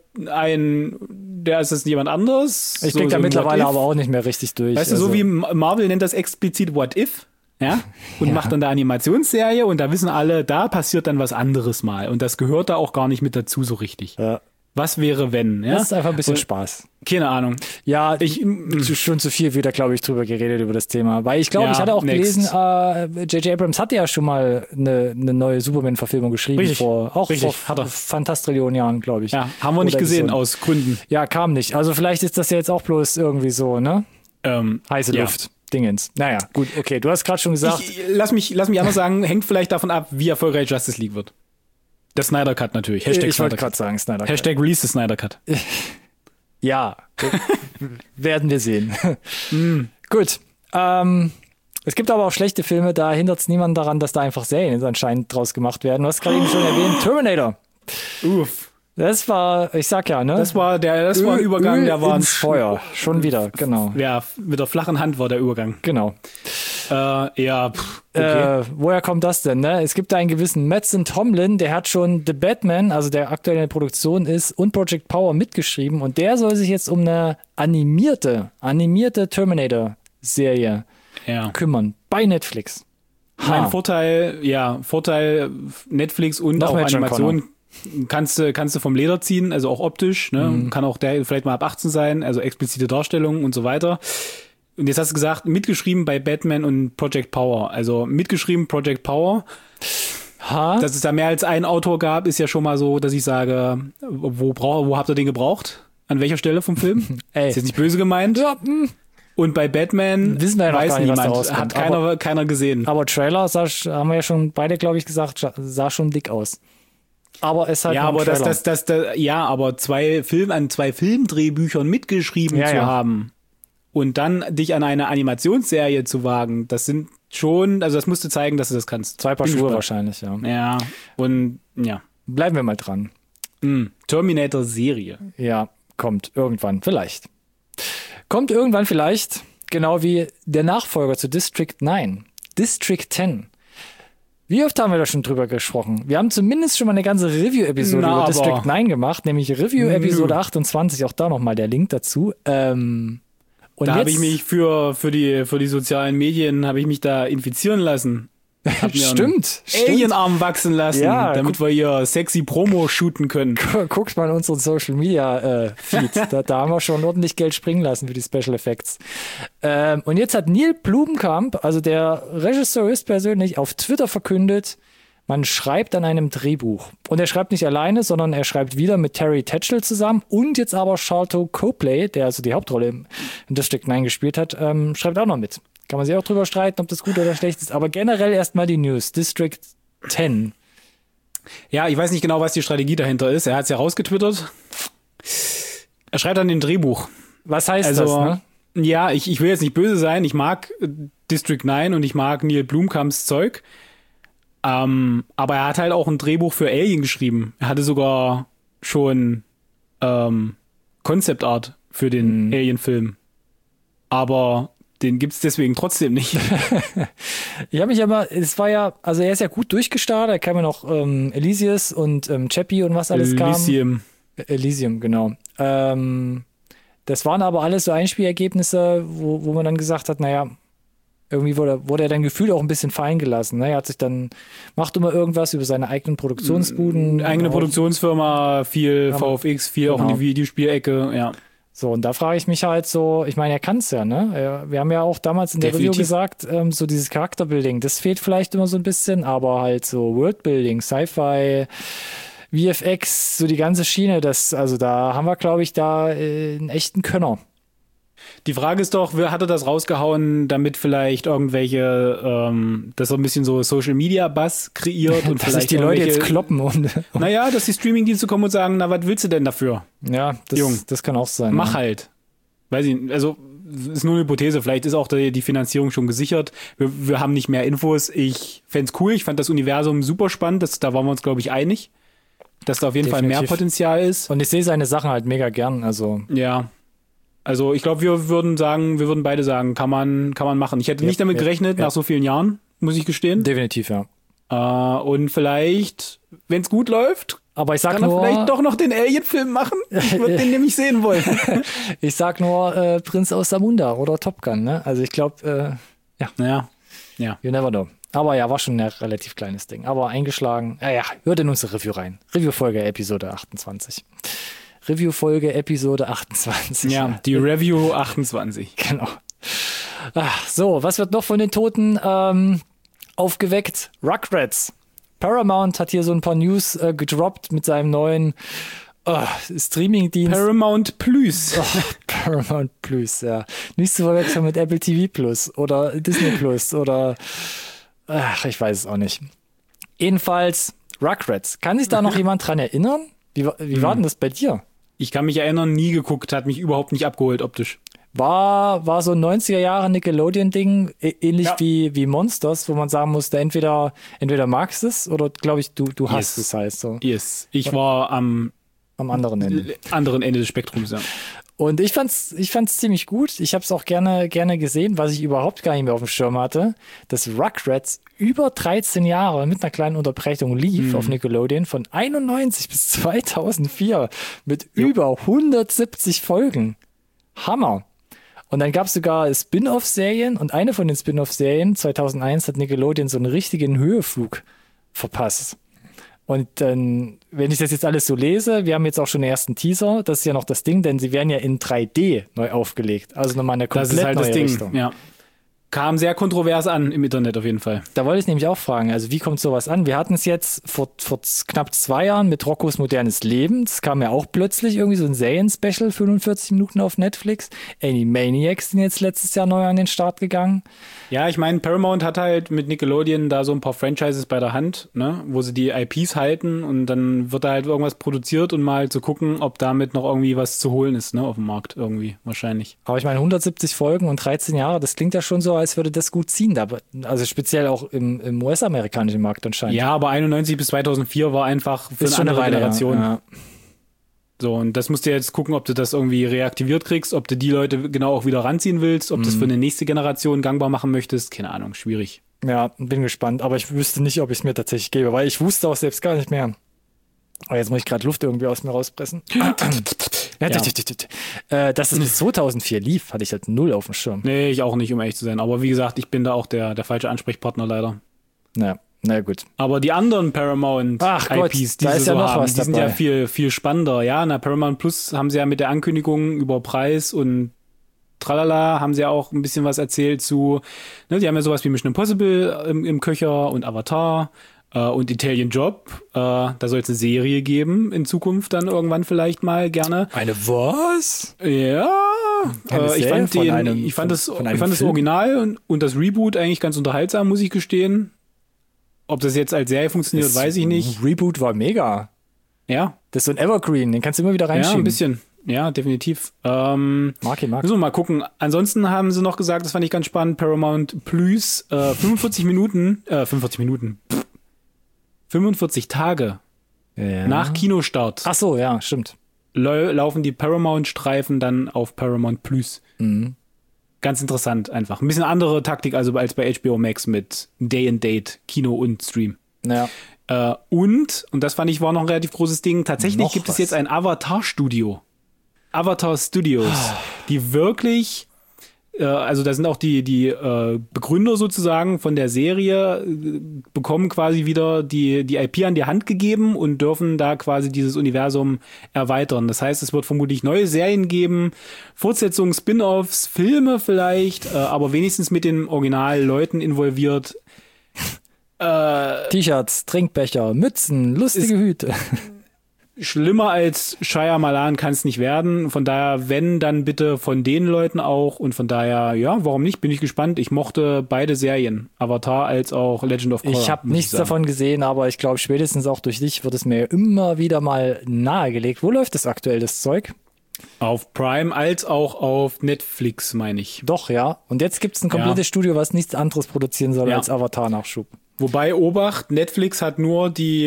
der ist jetzt jemand anderes. Ich krieg da mittlerweile aber auch nicht mehr richtig durch. Weißt du, so wie Marvel nennt das explizit What If, ja, und macht dann eine Animationsserie und da wissen alle, da passiert dann was anderes mal und das gehört da auch gar nicht mit dazu so richtig. Ja. Was wäre, wenn? Ja? Das ist einfach ein bisschen Spaß. Keine Ahnung. Ja, schon zu viel wieder, glaube ich, drüber geredet über das Thema. Weil ich glaube, ich hatte auch gelesen, J.J. Abrams hatte ja schon mal eine neue Superman-Verfilmung geschrieben. Vor Fantastillionen Jahren, glaube ich. Ja, haben wir nicht gesehen, aus Gründen. Ja, kam nicht. Also vielleicht ist das ja jetzt auch bloß irgendwie so, ne? Heiße Luft. Dingens. Naja, gut, okay. Du hast gerade schon gesagt. Lass mich anders sagen, hängt vielleicht davon ab, wie erfolgreich Justice League wird. Der Snyder Cut natürlich. Ich wollte gerade sagen, Snyder Cut. Hashtag Release the Snyder Cut. Ja, werden wir sehen. Gut. Es gibt aber auch schlechte Filme, da hindert es niemanden daran, dass da einfach Serien anscheinend draus gemacht werden. Du hast gerade eben schon erwähnt, Terminator. Uff. Das war, ich sag ja, ne? Das war ein Übergang, der war ins Feuer. Schon wieder, genau. Ja, mit der flachen Hand war der Übergang. Genau. Okay. Woher kommt das denn, ne? Es gibt da einen gewissen Mattson Tomlin, der hat schon The Batman, also der aktuell in der Produktion ist, und Project Power mitgeschrieben und der soll sich jetzt um eine animierte Terminator-Serie kümmern. Bei Netflix. Mein Vorteil Netflix und noch auch Animation kannst du vom Leder ziehen, also auch optisch, ne? Kann auch der vielleicht mal ab 18 sein, also explizite Darstellungen und so weiter. Und jetzt hast du gesagt, mitgeschrieben bei Batman und Project Power. Also mitgeschrieben Project Power. Dass es da mehr als einen Autor gab, ist ja schon mal so, dass ich sage, wo habt ihr den gebraucht? An welcher Stelle vom Film? Ist jetzt nicht böse gemeint. Ja, und bei Batman wissen wir ja weiß noch gar nicht, niemand, was da hat rauskommt. keiner gesehen. Aber Trailer haben wir ja schon beide, glaube ich, gesagt, sah schon dick aus. Aber es halt aber zwei Filmdrehbüchern mitgeschrieben zu haben und dann dich an eine Animationsserie zu wagen, das sind schon, also das musst du zeigen, dass du das kannst. 2 Paar Schuhe wahrscheinlich, ja. Ja, und ja. Bleiben wir mal dran. Terminator-Serie. Ja, kommt irgendwann vielleicht. Genau wie der Nachfolger zu District 9. District 10. Wie oft haben wir da schon drüber gesprochen? Wir haben zumindest schon mal eine ganze Review-Episode über District 9 gemacht, nämlich Review-Episode 28, auch da nochmal der Link dazu. Und da habe ich mich für die sozialen Medien habe ich mich da infizieren lassen. Hab mir Stimmt. Alienarm wachsen lassen, damit wir hier sexy Promo shooten können. Guckt mal in unseren Social Media Feed. Da haben wir schon ordentlich Geld springen lassen für die Special Effects. Und jetzt hat Neil Blomkamp, also der Regisseur ist persönlich, auf Twitter verkündet, man schreibt an einem Drehbuch. Und er schreibt nicht alleine, sondern er schreibt wieder mit Terry Tatchell zusammen und jetzt aber Sharlto Copley, der also die Hauptrolle in District 9 gespielt hat, schreibt auch noch mit. Kann man sich auch drüber streiten, ob das gut oder schlecht ist. Aber generell erstmal die News. District 10. Ja, ich weiß nicht genau, was die Strategie dahinter ist. Er hat es ja rausgetwittert. Er schreibt an dem Drehbuch. Was heißt das, ne? Ja, ich will jetzt nicht böse sein. Ich mag District 9 und ich mag Neil Blomkamps Zeug. Aber er hat halt auch ein Drehbuch für Alien geschrieben. Er hatte sogar schon Concept Art für den Alien-Film. Aber den gibt's deswegen trotzdem nicht. Ich habe mich aber, also er ist ja gut durchgestartet, da kam ja noch Elysius und Chappie und was alles kam. Elysium, genau. Das waren aber alles so Einspielergebnisse, wo man dann gesagt hat, naja, irgendwie wurde er dann gefühlt auch ein bisschen fallen gelassen. Ne? Er hat sich dann, macht immer irgendwas über seine eigenen Produktionsbuden. Eigene Produktionsfirma, viel VFX, viel auch in die Videospielecke, ja. So, und da frage ich mich halt so, ich meine, er kann es ja, ne? Wir haben ja auch damals in der Review gesagt, so dieses Charakterbuilding, das fehlt vielleicht immer so ein bisschen, aber halt so Worldbuilding, Sci-Fi, VFX, so die ganze Schiene, also da haben wir, glaube ich, einen echten Könner. Die Frage ist doch, wer hatte das rausgehauen, damit vielleicht irgendwelche, das so ein bisschen so Social Media Buzz kreiert und dass vielleicht sich die Leute jetzt kloppen und naja, dass die Streamingdienste kommen und sagen, na, was willst du denn dafür? ja, das kann auch sein. Mach ja. halt. Weiß ich nicht, also ist nur eine Hypothese, vielleicht ist auch die Finanzierung schon gesichert. Wir haben nicht mehr Infos. Ich fänd's cool, ich fand das Universum super spannend, da waren wir uns, glaube ich, einig, dass da auf jeden Fall mehr Potenzial ist. Und ich sehe seine Sachen halt mega gern, also. Ja. Also ich glaube, wir würden beide sagen, kann man machen. Ich hätte nicht damit gerechnet, nach so vielen Jahren, muss ich gestehen. Definitiv, ja. Und vielleicht, wenn es gut läuft, aber ich sag kann er vielleicht doch noch den Alien-Film machen. Ich würde den nämlich sehen wollen. Ich sag nur Prinz aus Zamunda oder Top Gun, ne? Also ich glaube, ja. You never know. Aber ja, war schon ein relativ kleines Ding. Aber eingeschlagen, hört in unsere Review rein. Review-Folge Episode 28. Review-Folge Episode 28. Ja, die Review 28. Genau. So, was wird noch von den Toten aufgeweckt? Rugrats. Paramount hat hier so ein paar News gedroppt mit seinem neuen Streaming-Dienst. Paramount Plus. Paramount Plus, ja. Nicht zu verwechseln mit Apple TV Plus oder Disney Plus oder ich weiß es auch nicht. Jedenfalls Rugrats. Kann sich da noch jemand dran erinnern? Wie war denn das bei dir? Ich kann mich erinnern, nie geguckt, hat mich überhaupt nicht abgeholt optisch. War so ein 90er Jahre Nickelodeon-Ding, ähnlich wie Monsters, wo man sagen musste, entweder magst es oder, glaube ich, du hasst es halt so. Yes, ich war am anderen Ende. Anderen Ende des Spektrums, ja. Und ich fand's ziemlich gut. Ich habe es auch gerne gesehen, was ich überhaupt gar nicht mehr auf dem Schirm hatte, dass Rugrats über 13 Jahre mit einer kleinen Unterbrechung lief auf Nickelodeon von 91 bis 2004 mit über 170 Folgen. Hammer. Und dann gab es sogar Spin-off-Serien und eine von den Spin-off-Serien 2001 hat Nickelodeon so einen richtigen Höheflug verpasst. Und dann, wenn ich das jetzt alles so lese, wir haben jetzt auch schon den ersten Teaser, das ist ja noch das Ding, denn sie werden ja in 3D neu aufgelegt. Also nochmal eine komplett neue Richtung. Das ist halt das Ding, ja. Kam sehr kontrovers an im Internet auf jeden Fall. Da wollte ich nämlich auch fragen, also wie kommt sowas an? Wir hatten es jetzt vor knapp 2 Jahren mit Roccos modernes Leben. Das kam ja auch plötzlich irgendwie so ein Serien-Special, 45 Minuten auf Netflix. Animaniacs sind jetzt letztes Jahr neu an den Start gegangen. Ja, ich meine, Paramount hat halt mit Nickelodeon da so ein paar Franchises bei der Hand, ne, wo sie die IPs halten und dann wird da halt irgendwas produziert und mal zu gucken, ob damit noch irgendwie was zu holen ist, ne, auf dem Markt irgendwie, wahrscheinlich. Aber ich meine, 170 Folgen und 13 Jahre, das klingt ja schon so, als würde das gut ziehen, also speziell auch im US-amerikanischen Markt anscheinend. Ja, aber 91 bis 2004 war einfach für eine andere Generation. Ja. So, und das musst du jetzt gucken, ob du das irgendwie reaktiviert kriegst, ob du die Leute genau auch wieder ranziehen willst, ob du das für eine nächste Generation gangbar machen möchtest. Keine Ahnung, schwierig. Ja, bin gespannt, aber ich wüsste nicht, ob ich es mir tatsächlich gebe, weil ich wusste auch selbst gar nicht mehr. Aber jetzt muss ich gerade Luft irgendwie aus mir rauspressen. Dass es bis 2004 lief, hatte ich halt 0 auf dem Schirm. Nee, ich auch nicht, um ehrlich zu sein. Aber wie gesagt, ich bin da auch der falsche Ansprechpartner leider. Ja, na gut. Aber die anderen Paramount-IPs, die sie so haben, die sind ja viel, viel spannender. Ja, na, Paramount Plus haben sie ja mit der Ankündigung über Preis und tralala, haben sie ja auch ein bisschen was erzählt zu, ne, die haben ja sowas wie Mission Impossible im Köcher und Avatar. Und Italian Job, da soll es eine Serie geben, in Zukunft dann irgendwann vielleicht mal gerne. Eine was? Ja, ich fand das Original und das Reboot eigentlich ganz unterhaltsam, muss ich gestehen. Ob das jetzt als Serie funktioniert, weiß ich nicht. Reboot war mega. Ja. Das ist so ein Evergreen, den kannst du immer wieder reinschieben. Ja, ein bisschen. Ja, definitiv. Mag. Müssen wir mal gucken. Ansonsten haben sie noch gesagt, das fand ich ganz spannend, Paramount Plus, 45 Tage nach Kinostart. Ach so, ja, stimmt. Laufen die Paramount-Streifen dann auf Paramount Plus. Mhm. Ganz interessant einfach. Ein bisschen andere Taktik also als bei HBO Max mit Day and Date, Kino und Stream. Ja. Und das fand ich war noch ein relativ großes Ding, tatsächlich gibt es jetzt ein Avatar Studios, die wirklich also da sind auch die Begründer sozusagen von der Serie, bekommen quasi wieder die IP an die Hand gegeben und dürfen da quasi dieses Universum erweitern. Das heißt, es wird vermutlich neue Serien geben, Fortsetzungen, Spin-offs, Filme vielleicht, aber wenigstens mit den Originalleuten involviert. T-Shirts, Trinkbecher, Mützen, lustige Hüte. Schlimmer als Shyamalan kann es nicht werden. Von daher, wenn, dann bitte von den Leuten auch. Und von daher, ja, warum nicht? Bin ich gespannt. Ich mochte beide Serien. Avatar als auch Legend of Korra. Ich habe nichts davon gesehen, aber ich glaube, spätestens auch durch dich wird es mir immer wieder mal nahegelegt. Wo läuft das aktuell, das Zeug? Auf Prime als auch auf Netflix, meine ich. Doch, ja. Und jetzt gibt es ein komplettes Studio, was nichts anderes produzieren soll als Avatar-Nachschub. Wobei, Obacht, Netflix hat nur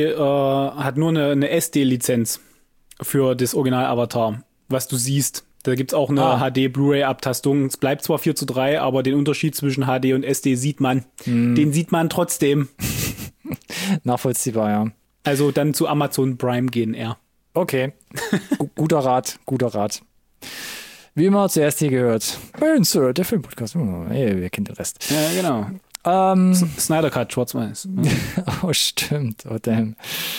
eine SD-Lizenz für das Original Avatar, was du siehst. Da gibt's auch eine HD-Blu-ray-Abtastung. Es bleibt zwar 4:3, aber den Unterschied zwischen HD und SD sieht man. Den sieht man trotzdem. Nachvollziehbar, ja. Also dann zu Amazon Prime gehen eher. Okay. Guter Rat. Wie immer zuerst hier gehört. Insert, der Filmpodcast. Hey, wir kennen den Rest. Ja, genau. Snyder Cut, schwarz-weiß. Oh, stimmt. Oh, damn.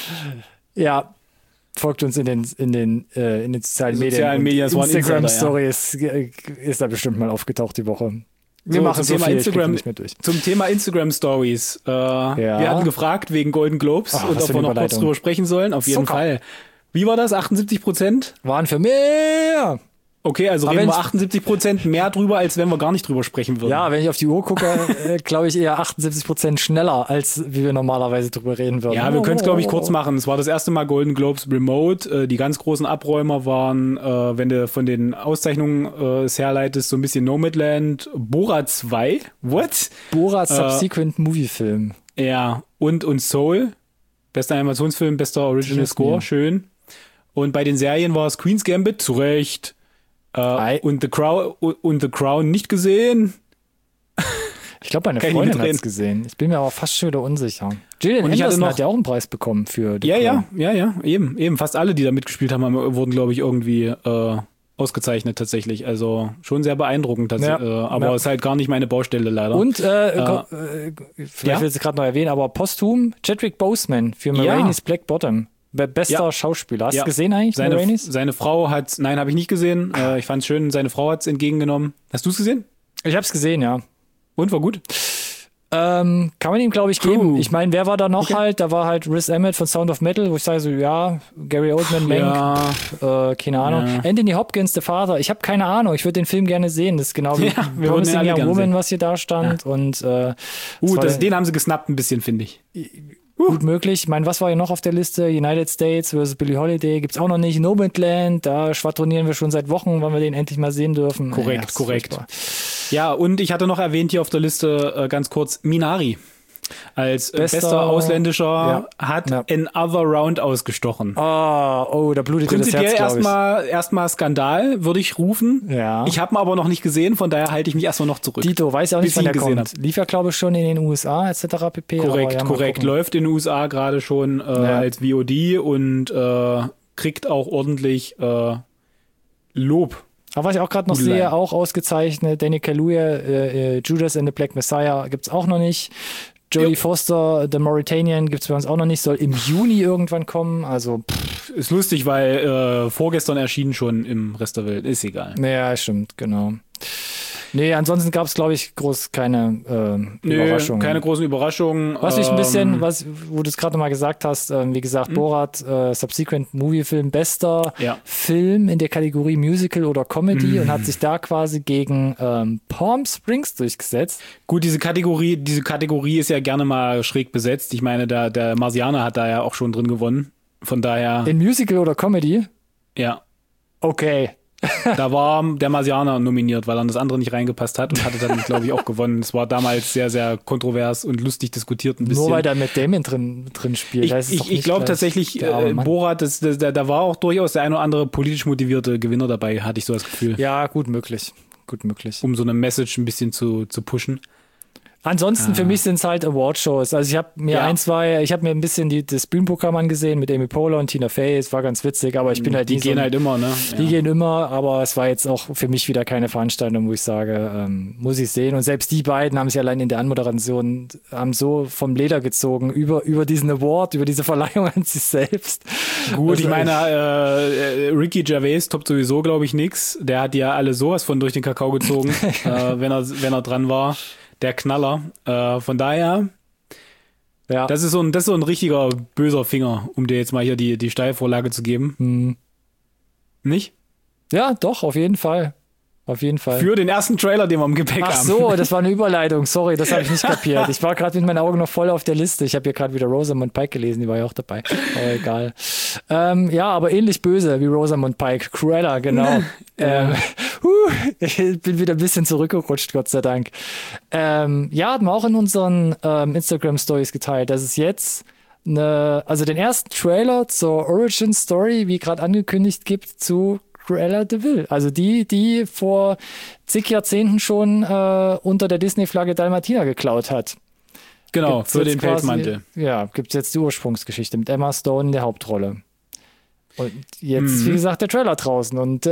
Ja, folgt uns in den sozialen Medien. Instagram-Stories ist da bestimmt mal aufgetaucht die Woche. Wir machen so viel, Instagram, nicht mehr durch. Zum Thema Instagram-Stories. Wir hatten gefragt wegen Golden Globes und ob wir noch kurz drüber sprechen sollen. Auf jeden Fall. Wie war das? 78%? Waren für mehr! Okay, also reden wir 78% mehr drüber, als wenn wir gar nicht drüber sprechen würden. Ja, wenn ich auf die Uhr gucke, glaube ich eher 78% schneller, als wie wir normalerweise drüber reden würden. Ja, wir können es, glaube ich, kurz machen. Es war das erste Mal Golden Globes Remote. Die ganz großen Abräumer waren, wenn du von den Auszeichnungen es herleitest, so ein bisschen Nomadland, Borat 2. What? Borat Subsequent Movie Film. Ja, und Soul. Bester Animationsfilm, bester Original Score. Schön. Und bei den Serien war es Queen's Gambit, zu Recht. Und The Crown nicht gesehen. Ich glaube, meine Freundin hat es gesehen. Ich bin mir aber fast schon wieder unsicher. Gillian Anderson hat ja auch einen Preis bekommen für The Crown. Ja, eben. Fast alle, die da mitgespielt haben, wurden, glaube ich, irgendwie ausgezeichnet tatsächlich. Also schon sehr beeindruckend. Aber ist halt gar nicht meine Baustelle leider. Und vielleicht will ich es gerade noch erwähnen, aber posthum Chadwick Boseman für Ma Rainey's Black Bottom. Bester Schauspieler. Hast du gesehen eigentlich? Seine Frau hat, nein, habe ich nicht gesehen. Ich fand es schön, seine Frau hat es entgegengenommen. Hast du es gesehen? Ich habe es gesehen, ja. Und, war gut? Kann man ihm, glaube ich, geben. Ich meine, wer war da noch halt? Da war halt Riz Ahmed von Sound of Metal, wo ich sage so, ja, Gary Oldman, Mank, keine Ahnung. Ja. Anthony Hopkins, der Vater. Ich habe keine Ahnung. Ich würde den Film gerne sehen. Das ist genau wie Promising Young Woman, was hier da stand. Ja. Und den haben sie gesnappt ein bisschen, finde ich. Gut möglich. Ich meine, was war hier noch auf der Liste? United States vs. Billie Holiday gibt's auch noch nicht. Nomadland, da schwadronieren wir schon seit Wochen, wann wir den endlich mal sehen dürfen. Korrekt. Ja, und ich hatte noch erwähnt hier auf der Liste ganz kurz Minari. Als bester Ausländischer hat Another Round ausgestochen. Da blutet dir das Herz, Prinzipiell erstmal Skandal, würde ich rufen. Ja. Ich habe ihn aber noch nicht gesehen, von daher halte ich mich erstmal noch zurück. Dito, weiß ja auch nicht, wann der kommt. Lief ja, glaube ich, schon in den USA, etc. pp. Korrekt. Läuft in den USA gerade schon als VOD und kriegt auch ordentlich Lob. Aber was ich auch gerade noch sehe, auch ausgezeichnet, Danny Kaluuya, Judas and the Black Messiah gibt's auch noch nicht. Jodie Foster, The Mauritanian gibt's bei uns auch noch nicht, soll im Juni irgendwann kommen, also ist lustig, weil vorgestern erschienen schon im Rest der Welt, ist egal. Ja, stimmt, genau. Nee, ansonsten gab's, glaube ich, groß keine Überraschungen. Keine großen Überraschungen. Was ich ein bisschen, wo du es gerade nochmal gesagt hast, wie gesagt, Borat, Subsequent Movie Film, bester Film in der Kategorie Musical oder Comedy und hat sich da quasi gegen Palm Springs durchgesetzt. Gut, diese Kategorie ist ja gerne mal schräg besetzt. Ich meine, der Marsianer hat da ja auch schon drin gewonnen. Von daher. In Musical oder Comedy? Ja. Okay. Da war der Marsianer nominiert, weil er das andere nicht reingepasst hat und hatte dann, glaube ich, auch gewonnen. Es war damals sehr, sehr kontrovers und lustig diskutiert ein bisschen. Nur weil da Matt Damon drin spielt. Ich glaube tatsächlich, Borat, da war auch durchaus der ein oder andere politisch motivierte Gewinner dabei, hatte ich so das Gefühl. Ja, gut möglich. Um so eine Message ein bisschen zu pushen. Ansonsten für mich sind es halt Award-Shows. Also ich habe mir ich habe mir ein bisschen das Bühnenprogramm angesehen mit Amy Poehler und Tina Fey. Es war ganz witzig, aber ich bin halt die gehen halt immer, ne? Die gehen immer, aber es war jetzt auch für mich wieder keine Veranstaltung, wo ich sage, muss ich sehen. Und selbst die beiden haben sich allein in der Anmoderation haben so vom Leder gezogen über diesen Award, über diese Verleihung an sich selbst. Gut, also ich meine, Ricky Gervais toppt sowieso, glaube ich, nix. Der hat ja alle sowas von durch den Kakao gezogen, wenn er dran war. Der Knaller. Von daher, das ist so ein richtiger böser Finger, um dir jetzt mal hier die Steilvorlage zu geben. Nicht? Ja, doch, auf jeden Fall. Auf jeden Fall. Für den ersten Trailer, den wir im Gepäck haben. Ach so, das war eine Überleitung. Sorry, das habe ich nicht kapiert. Ich war gerade mit meinen Augen noch voll auf der Liste. Ich habe hier gerade wieder Rosamund Pike gelesen, die war ja auch dabei. Aber egal. Ja, aber ähnlich böse wie Rosamund Pike. Cruella, genau. Ich bin wieder ein bisschen zurückgerutscht, Gott sei Dank. Hatten wir auch in unseren Instagram-Stories geteilt, dass es jetzt also den ersten Trailer zur Origin Story, wie gerade angekündigt, gibt zu Cruella de Vil. Also die vor zig Jahrzehnten schon unter der Disney-Flagge Dalmatina geklaut hat. Genau, Gibt's für den quasi, Pelzmantel. Ja, gibt es jetzt die Ursprungsgeschichte mit Emma Stone in der Hauptrolle. Und jetzt, wie gesagt, der Trailer draußen. Und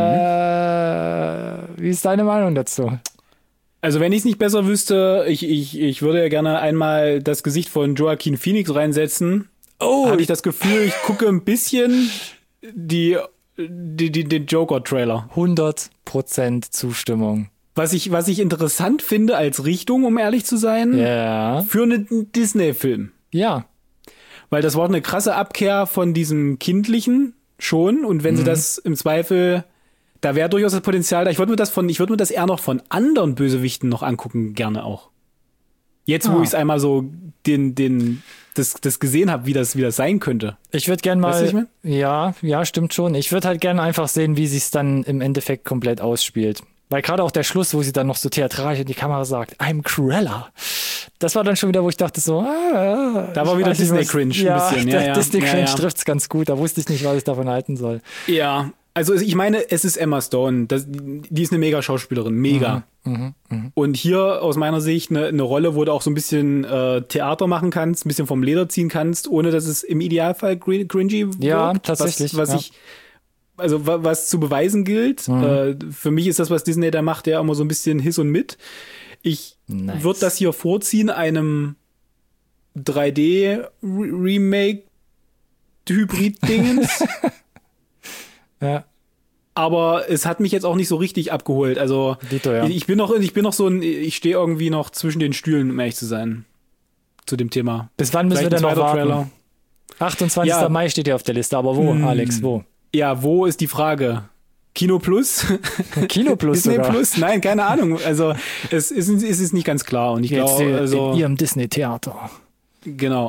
wie ist deine Meinung dazu? Also wenn ich es nicht besser wüsste, ich würde ja gerne einmal das Gesicht von Joaquin Phoenix reinsetzen. Oh! Habe ich das Gefühl, ich gucke ein bisschen den Joker-Trailer. 100% Zustimmung. Was ich interessant finde als Richtung, um ehrlich zu sein, für einen Disney-Film. Ja. Weil das war eine krasse Abkehr von diesem Kindlichen schon. Und wenn sie das im Zweifel, da wäre durchaus das Potenzial da. Ich würde mir das eher noch von anderen Bösewichten noch angucken, gerne auch. Jetzt, wo ich es einmal so das gesehen habe, wie das sein könnte. Ich würde gerne mal, weißt du, was ich mein? ja, stimmt schon. Ich würde halt gerne einfach sehen, wie sie es dann im Endeffekt komplett ausspielt. Weil gerade auch der Schluss, wo sie dann noch so theatralisch in die Kamera sagt, I'm Cruella. Das war dann schon wieder, wo ich dachte so, da war wieder Disney-Cringe ein bisschen. Ja, Disney-Cringe trifft's ganz gut. Da wusste ich nicht, was ich davon halten soll. Ja, also ich meine, es ist Emma Stone. Die ist eine mega Schauspielerin, mega. Und hier aus meiner Sicht eine Rolle, wo du auch so ein bisschen Theater machen kannst, ein bisschen vom Leder ziehen kannst, ohne dass es im Idealfall cringy wird. Ja, tatsächlich. Was zu beweisen gilt. Für mich ist das, was Disney da macht, ja immer so ein bisschen Hiss und Mit. Ich würde das hier vorziehen, einem 3D-Remake-Hybrid-Dingens. Ja. Aber es hat mich jetzt auch nicht so richtig abgeholt. Also Dito, ja. ich bin noch so ich stehe irgendwie noch zwischen den Stühlen, um ehrlich zu sein, zu dem Thema. Bis wann müssen wir denn noch warten? Trailer. 28. Mai steht ja auf der Liste, aber wo, Alex, wo? Ja, wo ist die Frage? Kino Plus? Kino Plus Disney sogar. Plus? Nein, keine Ahnung. Also es ist nicht ganz klar. Und ich glaube, also in ihrem Disney-Theater. Genau.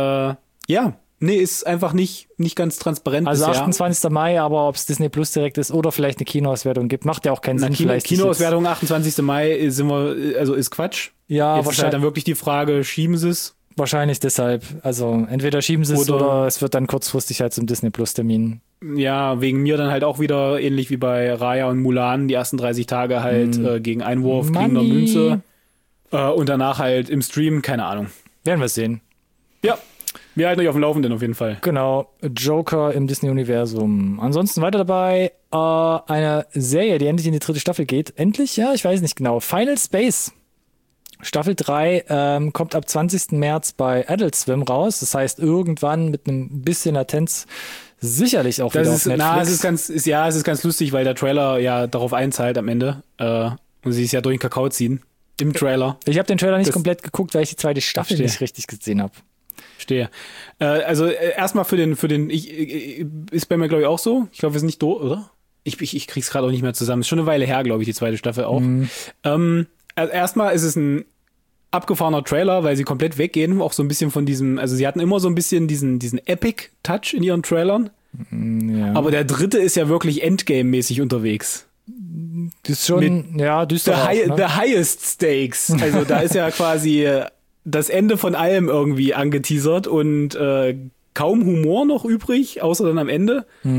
Nee, ist einfach nicht ganz transparent Also bisher. 28. Mai, aber ob es Disney Plus direkt ist oder vielleicht eine Kinoauswertung gibt, macht ja auch keinen Sinn. Kinoauswertung 28. Mai ist Quatsch. Ja, jetzt ist halt dann wirklich die Frage, schieben sie es? Wahrscheinlich deshalb. Also entweder schieben sie es oder es wird dann kurzfristig halt zum Disney Plus Termin. Ja, wegen mir dann halt auch wieder ähnlich wie bei Raya und Mulan, die ersten 30 Tage halt gegen Einwurf, gegen eine Münze und danach halt im Stream, keine Ahnung. Werden wir sehen. Ja, wir halten euch auf dem Laufenden auf jeden Fall. Genau, Joker im Disney-Universum. Ansonsten weiter dabei eine Serie, die endlich in die 3. Staffel geht. Endlich? Ja, ich weiß nicht genau. Final Space. Staffel 3 kommt ab 20. März bei Adult Swim raus. Das heißt, irgendwann mit einem bisschen Latenz sicherlich auch wieder auf Netflix. Es ist ganz lustig, weil der Trailer ja darauf einzahlt am Ende. Und sie es ja durch den Kakao ziehen. Im Trailer. Ich habe den Trailer nicht komplett geguckt, weil ich die 2. Staffel nicht richtig gesehen habe. Verstehe. Also erstmal für den ist bei mir, glaube ich, auch so. Ich glaube, wir sind nicht doof, oder? Ich krieg's gerade auch nicht mehr zusammen. Ist schon eine Weile her, glaube ich, die 2. Staffel auch. Also erstmal ist es ein abgefahrener Trailer, weil sie komplett weggehen, auch so ein bisschen von diesem, also sie hatten immer so ein bisschen diesen Epic-Touch in ihren Trailern. Ja. Aber der 3. ist ja wirklich Endgame-mäßig unterwegs. Das ist schon, düster. The highest stakes. Also da ist ja quasi das Ende von allem irgendwie angeteasert und kaum Humor noch übrig, außer dann am Ende.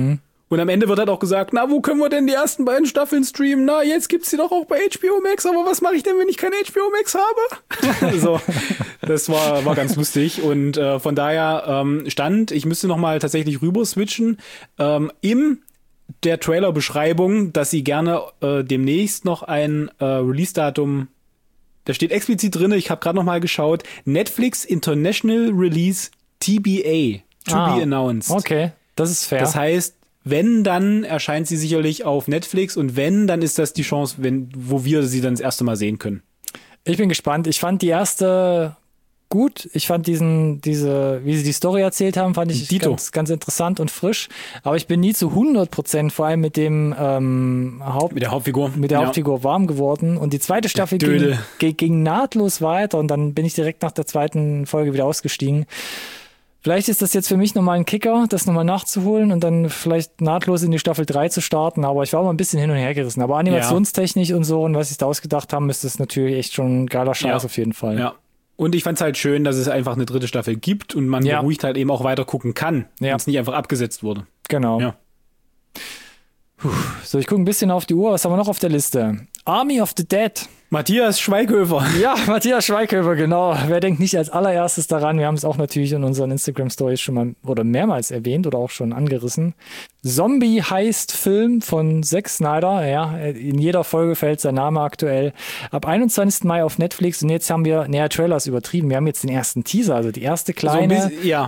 Und am Ende wird halt auch gesagt, na, wo können wir denn die ersten beiden Staffeln streamen? Na, jetzt gibt's die doch auch bei HBO Max, aber was mache ich denn, wenn ich kein HBO Max habe? So, das war ganz lustig. Und von daher ich müsste nochmal tatsächlich rüber switchen, im der Trailer-Beschreibung, dass sie gerne demnächst noch ein Release-Datum, da steht explizit drin, ich habe gerade nochmal geschaut, Netflix International Release TBA, to be announced. Okay, das ist fair. Das heißt, wenn, dann erscheint sie sicherlich auf Netflix und wenn, dann ist das die Chance, wo wir sie dann das erste Mal sehen können. Ich bin gespannt. Ich fand die erste gut. Ich fand wie sie die Story erzählt haben, fand ich ganz, ganz interessant und frisch. Aber ich bin nie zu 100% vor allem mit dem mit der Hauptfigur warm geworden. Und die zweite Staffel ging nahtlos weiter und dann bin ich direkt nach der zweiten Folge wieder ausgestiegen. Vielleicht ist das jetzt für mich nochmal ein Kicker, das nochmal nachzuholen und dann vielleicht nahtlos in die Staffel 3 zu starten. Aber ich war mal ein bisschen hin und her gerissen. Aber animationstechnisch und so und was ich da ausgedacht haben, ist das natürlich echt schon ein geiler Scheiß auf jeden Fall. Ja. Und ich fand es halt schön, dass es einfach eine dritte Staffel gibt und man beruhigt halt eben auch weiter gucken kann, wenn es nicht einfach abgesetzt wurde. Genau. Ja. So, ich gucke ein bisschen auf die Uhr. Was haben wir noch auf der Liste? Army of the Dead. Matthias Schweighöfer. Ja, Matthias Schweighöfer, genau. Wer denkt nicht als allererstes daran? Wir haben es auch natürlich in unseren Instagram-Stories schon mal oder mehrmals erwähnt oder auch schon angerissen. Zombie-Heist-Film von Zack Snyder. Ja, in jeder Folge fällt sein Name aktuell. Ab 21. Mai auf Netflix. Und jetzt haben wir, Trailers übertrieben. Wir haben jetzt den ersten Teaser, also die erste kleine. So ja.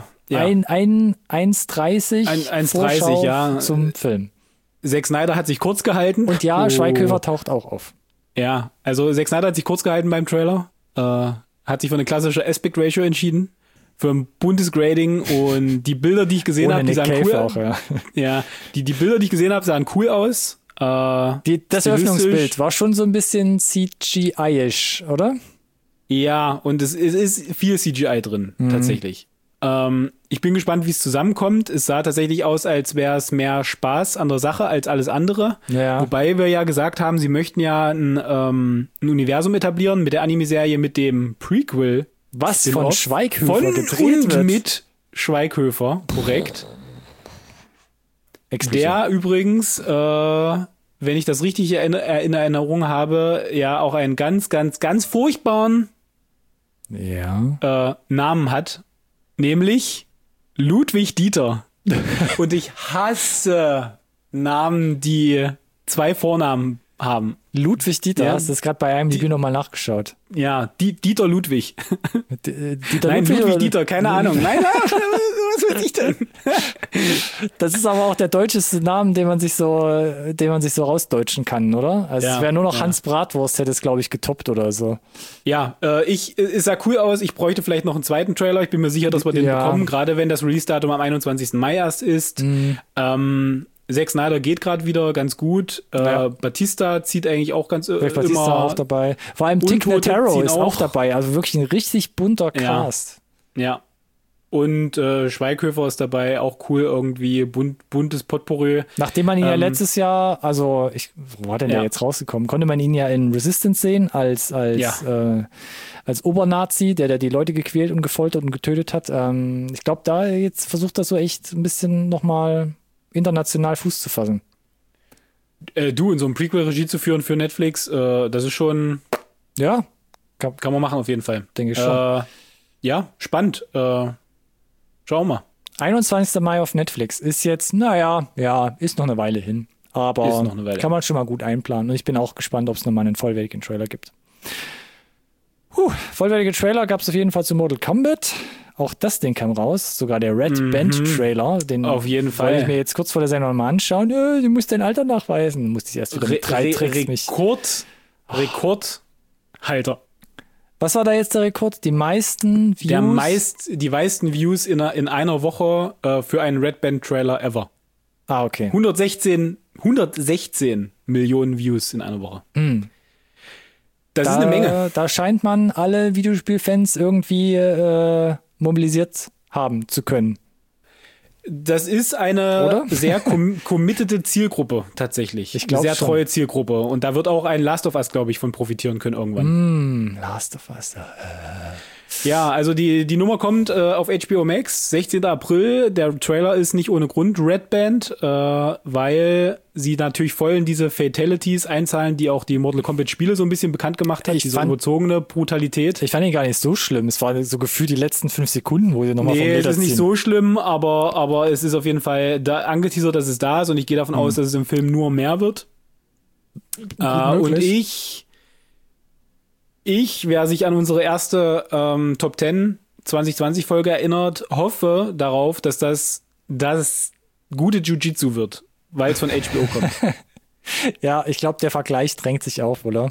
1,30 zum Film. Zack Snyder hat sich kurz gehalten. Und Schweighöfer taucht auch auf. Ja, also Zack Snyder hat sich kurz gehalten beim Trailer, hat sich für eine klassische Aspect Ratio entschieden, für ein buntes Grading und die Bilder, die ich gesehen habe, die sahen cool aus. Ja, die Bilder, die ich gesehen habe, sahen cool aus. Das Eröffnungsbild war schon so ein bisschen CGI-isch, oder? Ja, und es ist viel CGI drin, tatsächlich. Ich bin gespannt, wie es zusammenkommt. Es sah tatsächlich aus, als wäre es mehr Spaß an der Sache als alles andere. Ja. Wobei wir ja gesagt haben, sie möchten ja ein Universum etablieren mit der Anime-Serie, mit dem Prequel. Was von Schweighöfer gedreht wird. Mit Schweighöfer, korrekt. Exklusiv. Der übrigens, wenn ich das richtig in Erinnerung habe, ja auch einen ganz, ganz, ganz furchtbaren Namen hat. Nämlich Ludwig Dieter. Und ich hasse Namen, die 2 Vornamen haben. Ludwig Dieter, hast du das gerade bei IMDb nochmal nachgeschaut? Ja, Dieter Ludwig. Dieter Nein, Ludwig Dieter, keine Ahnung. Nein, was weiß ich denn? Das ist aber auch der deutscheste Name, den man sich so rausdeutschen kann, oder? Also es wäre nur noch Hans Bratwurst, hätte es, glaube ich, getoppt oder so. Ja, es sah cool aus. Ich bräuchte vielleicht noch einen zweiten Trailer. Ich bin mir sicher, dass wir den bekommen, gerade wenn das Release-Datum am 21. Mai erst ist. Zack Snyder geht gerade wieder ganz gut. Batista zieht eigentlich auch ganz Batista auch dabei. Vor allem Tig Notaro ist auch dabei. Also wirklich ein richtig bunter Cast. Ja. Und Schweighöfer ist dabei, auch cool irgendwie, buntes Potpourri. Nachdem man ihn ja letztes Jahr, wo war denn der jetzt rausgekommen? Konnte man ihn ja in Resistance sehen, als Obernazi, der die Leute gequält und gefoltert und getötet hat. Ich glaube, da jetzt versucht das so echt ein bisschen nochmal international Fuß zu fassen. Du, in so einem Prequel-Regie zu führen für Netflix, das ist schon... Ja. Kann man machen auf jeden Fall. Denke ich schon. Ja, spannend. Schauen wir mal. 21. Mai auf Netflix ist jetzt, ist noch eine Weile hin. Aber kann man schon mal gut einplanen. Und ich bin auch gespannt, ob es nochmal einen vollwertigen Trailer gibt. Vollwertige Trailer gab es auf jeden Fall zu Mortal Kombat. Auch das Ding kam raus. Sogar der Red Band Trailer. Den auf jeden Fall. Wollte ich mir jetzt kurz vor der Sendung mal anschauen. Du musst dein Alter nachweisen. Dann musste ich erst wieder mit 3 Tricks Rekordhalter. Was war da jetzt der Rekord? Die meisten Views? Die meisten Views in einer Woche für einen Red Band Trailer ever. Ah, okay. 116 Millionen Views in einer Woche. Das ist eine Menge. Da scheint man alle Videospielfans irgendwie mobilisiert haben zu können. Das ist eine sehr committede Zielgruppe tatsächlich. Ich glaube sehr treue Zielgruppe. Und da wird auch ein Last of Us, glaube ich, von profitieren können irgendwann. Last of Us. Ja, also die Nummer kommt auf HBO Max, 16. April. Der Trailer ist nicht ohne Grund Red Band, weil sie natürlich voll in diese Fatalities einzahlen, die auch die Mortal Kombat Spiele so ein bisschen bekannt gemacht hat, diese überzogene Brutalität. Ich fand ihn gar nicht so schlimm. Es war so gefühlt die letzten 5 Sekunden, wo sie nochmal vom Leder ziehen. Es ist nicht so schlimm, aber es ist auf jeden Fall da angeteasert, dass es da ist und ich gehe davon aus, dass es im Film nur mehr wird. Und wer sich an unsere erste Top 10 2020 Folge erinnert, hoffe darauf, dass das gute Jiu-Jitsu wird, weil es von HBO kommt. Ja, ich glaube, der Vergleich drängt sich auf, oder?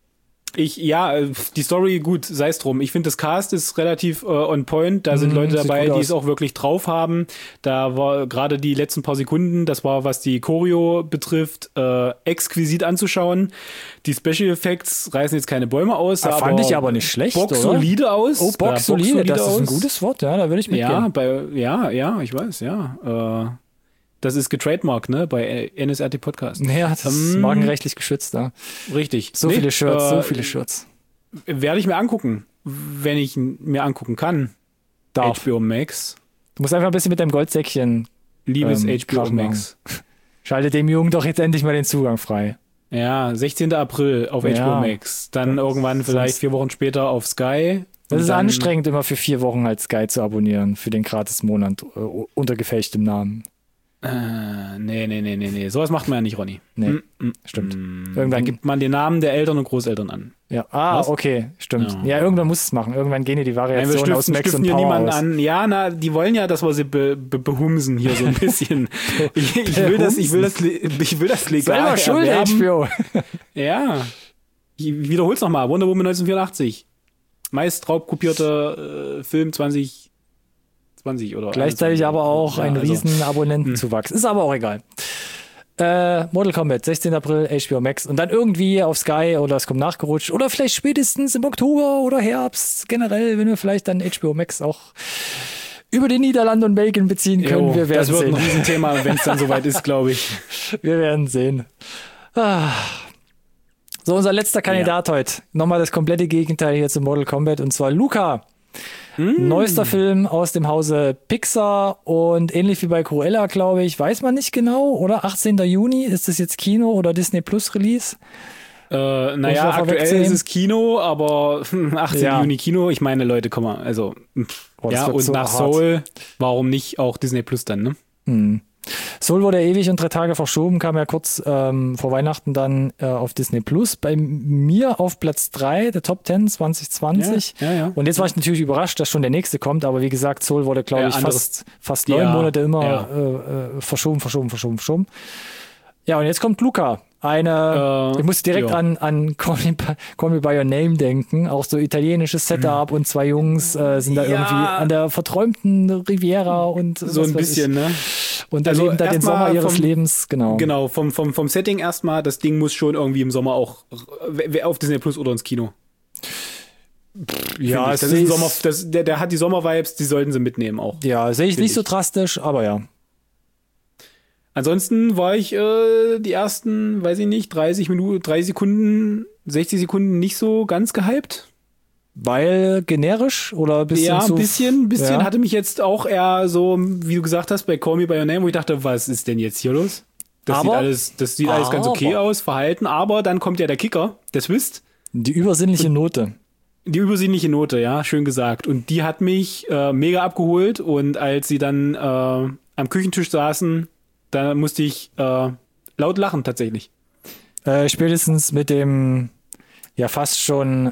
Die Story, gut, sei es drum. Ich finde, das Cast ist relativ on point. Da sind Leute dabei, die es auch wirklich drauf haben. Da war gerade die letzten paar Sekunden, das war, was die Choreo betrifft, exquisit anzuschauen. Die Special Effects reißen jetzt keine Bäume aus. Fand ich aber nicht schlecht, boxsolide aus. Oh, boxsolide, das ist ein gutes Wort, ja, da würde ich mitgehen. Ja, ich weiß, ja. Das ist getrademarkt, ne, bei NSRT Podcast. Ja, das ist markenrechtlich geschützt, ja. Richtig. Viele Shirts. Werde ich mir angucken, wenn ich mir angucken kann. HBO Max. Du musst einfach ein bisschen mit deinem Goldsäckchen Liebes HBO Max. Schalte dem Jungen doch jetzt endlich mal den Zugang frei. Ja, 16. April auf HBO Max. Dann irgendwann vielleicht 4 Wochen später auf Sky. Das ist anstrengend, immer für 4 Wochen halt Sky zu abonnieren, für den Gratis-Monat unter gefälschtem Namen. Nee. Sowas macht man ja nicht, Ronny. Nee, stimmt. Irgendwann gibt man den Namen der Eltern und Großeltern an. Ja, okay, stimmt. Ja, irgendwann muss es machen. Irgendwann gehen die Variationen aus Max und Power niemanden aus. An. Ja, die wollen ja, dass wir sie behumsen hier so ein bisschen. ich will das legal Schuld, HBO. Ja. Ich wiederhol's nochmal. Wonder Woman 1984. Meist raubkopierte Film 2020 oder gleichzeitig aber auch ein riesen Abonnentenzuwachs. Ist aber auch egal. Mortal Kombat, 16. April, HBO Max und dann irgendwie auf Sky oder es kommt nachgerutscht oder vielleicht spätestens im Oktober oder Herbst generell, wenn wir vielleicht dann HBO Max auch über die Niederlande und Belgien beziehen können. Wir werden das wird ein Riesenthema, wenn es dann soweit ist, glaube ich. Wir werden sehen. So, unser letzter Kandidat heute. Nochmal das komplette Gegenteil hier zu Mortal Kombat und zwar Luca. Neuester Film aus dem Hause Pixar und ähnlich wie bei Cruella, glaube ich, weiß man nicht genau, oder? 18. Juni, ist das jetzt Kino oder Disney Plus Release? Aktuell ist es Kino, aber 18. Juni Kino, ich meine, Leute, komm mal, also und so nach hart. Soul, warum nicht auch Disney Plus dann, ne? Soul wurde ewig und 3 Tage verschoben, kam ja kurz vor Weihnachten dann auf Disney Plus. Bei mir auf Platz 3 der Top 10 2020. Ja. Und jetzt war ich natürlich überrascht, dass schon der nächste kommt, aber wie gesagt, Soul wurde, glaube ich, fast 9 Monate immer verschoben. Ja, und jetzt kommt Luca. Ich muss direkt an Call Me By Your Name denken, auch so italienisches Setup und 2 Jungs sind da irgendwie an der verträumten Riviera und so ein bisschen, ne? Und erleben da den Sommer ihres Lebens, genau. Genau, vom Setting erstmal, das Ding muss schon irgendwie im Sommer auch auf Disney Plus oder ins Kino. Ja, das ist ein Sommer, der hat die Sommer-Vibes, die sollten sie mitnehmen auch. Ja, sehe ich nicht so drastisch, aber ja. Ansonsten war ich die ersten, weiß ich nicht, 30 Sekunden, 60 Sekunden nicht so ganz gehypt. Weil generisch oder ein bisschen ja, ein bisschen hatte mich jetzt auch eher so, wie du gesagt hast, bei Call Me By Your Name, wo ich dachte, was ist denn jetzt hier los? Das sieht alles ganz okay aus, Verhalten, aber dann kommt ja der Kicker, der Twist. Die übersinnliche Note. Die übersinnliche Note, ja, schön gesagt. Und die hat mich mega abgeholt und als sie dann am Küchentisch saßen, da musste ich laut lachen tatsächlich. Spätestens mit dem ja fast schon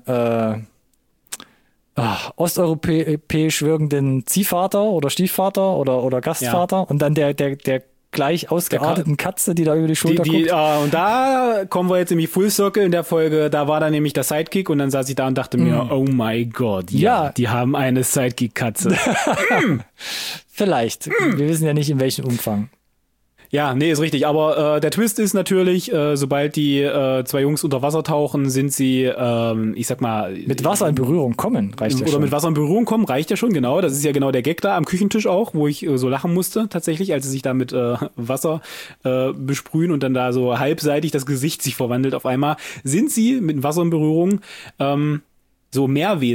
osteuropäisch wirkenden Ziehvater oder Stiefvater oder Gastvater und dann der gleich ausgearteten Katze, die da über die Schulter guckt. Und da kommen wir jetzt nämlich Full Circle in der Folge, da war dann nämlich der Sidekick und dann saß ich da und dachte mir, oh my God, die haben eine Sidekick-Katze. Vielleicht. Wir wissen ja nicht, in welchem Umfang. Ja, nee, ist richtig. Aber der Twist ist natürlich, sobald die 2 Jungs unter Wasser tauchen, sind sie, ich sag mal... Mit Wasser in Berührung kommen, reicht ja schon. Oder mit Wasser in Berührung kommen, reicht ja schon, genau. Das ist ja genau der Gag da am Küchentisch auch, wo ich so lachen musste tatsächlich, als sie sich da mit Wasser besprühen und dann da so halbseitig das Gesicht sich verwandelt auf einmal. Sind sie mit Wasser in Berührung so Meerwesen.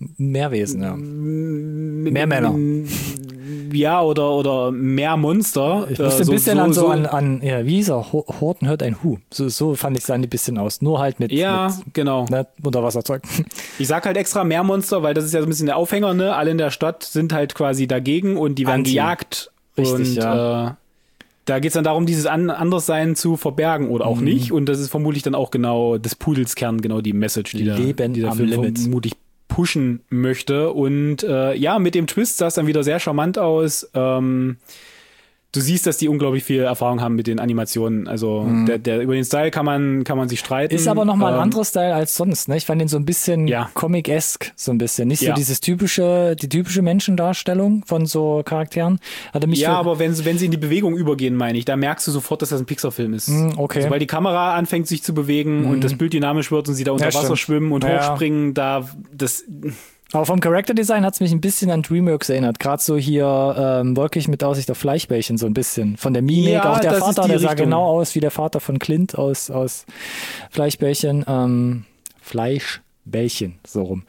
Meerwesen, ja. Mehr Männer. Ja, oder mehr Monster. Ich musste ein bisschen an ja, wie hieß er? Horten hört ein Hu. So fand ich, sahen die ein bisschen aus. Nur halt mit genau. Ne, Unterwasserzeug. Ich sag halt extra mehr Monster, weil das ist ja so ein bisschen der Aufhänger, ne? Alle in der Stadt sind halt quasi dagegen und die werden gejagt. Richtig, und da geht's dann darum, dieses Anderssein zu verbergen oder auch nicht. Und das ist vermutlich dann auch genau des Pudels Kern, genau die Message, die der Film Limit vermutlich pushen möchte. Und mit dem Twist sah es dann wieder sehr charmant aus. Du siehst, dass die unglaublich viel Erfahrung haben mit den Animationen. Also der über den Style kann man sich streiten. Ist aber nochmal ein anderer Style als sonst. Ne? Ich fand den so ein bisschen Comic-esque, so ein bisschen. Nicht so die typische Menschendarstellung von so Charakteren. Aber wenn sie in die Bewegung übergehen, meine ich, da merkst du sofort, dass das ein Pixar-Film ist. Okay. Sobald die Kamera anfängt, sich zu bewegen und das Bild dynamisch wird und sie da unter Wasser schwimmen und hochspringen, aber vom Character-Design hat es mich ein bisschen an DreamWorks erinnert. Gerade so hier wolkig mit Aussicht auf Fleischbällchen so ein bisschen. Von der Mimik, auch der Vater, der sah genau aus wie der Vater von Clint aus Fleischbällchen. Fleischbällchen, so rum.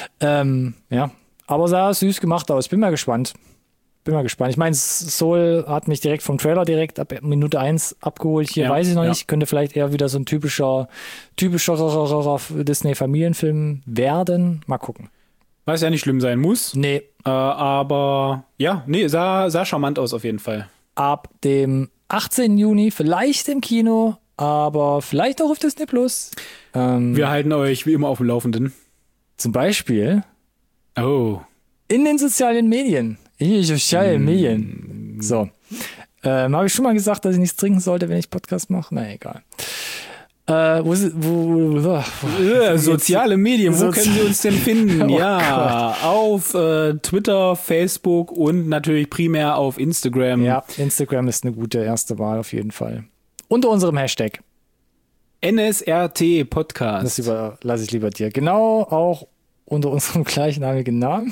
Aber sah süß gemacht aus. Bin mal gespannt. Ich meine, Soul hat mich direkt vom Trailer ab Minute 1 abgeholt. Hier weiß ich noch nicht. Könnte vielleicht eher wieder so ein typischer Disney-Familienfilm werden. Mal gucken. Was ja nicht schlimm sein muss. Nee. Aber sah charmant aus auf jeden Fall. Ab dem 18. Juni vielleicht im Kino, aber vielleicht auch auf Disney+. Wir halten euch wie immer auf dem Laufenden. Zum Beispiel in den sozialen Medien. So. Habe ich schon mal gesagt, dass ich nichts trinken sollte, wenn ich Podcast mache? Na, egal. Soziale Medien, wo können Sie uns denn finden? Auf Twitter, Facebook und natürlich primär auf Instagram. Ja, Instagram ist eine gute erste Wahl auf jeden Fall. Unter unserem Hashtag NSRT Podcast. Das lasse ich lieber dir. Genau, auch unter unserem gleichnamigen Namen.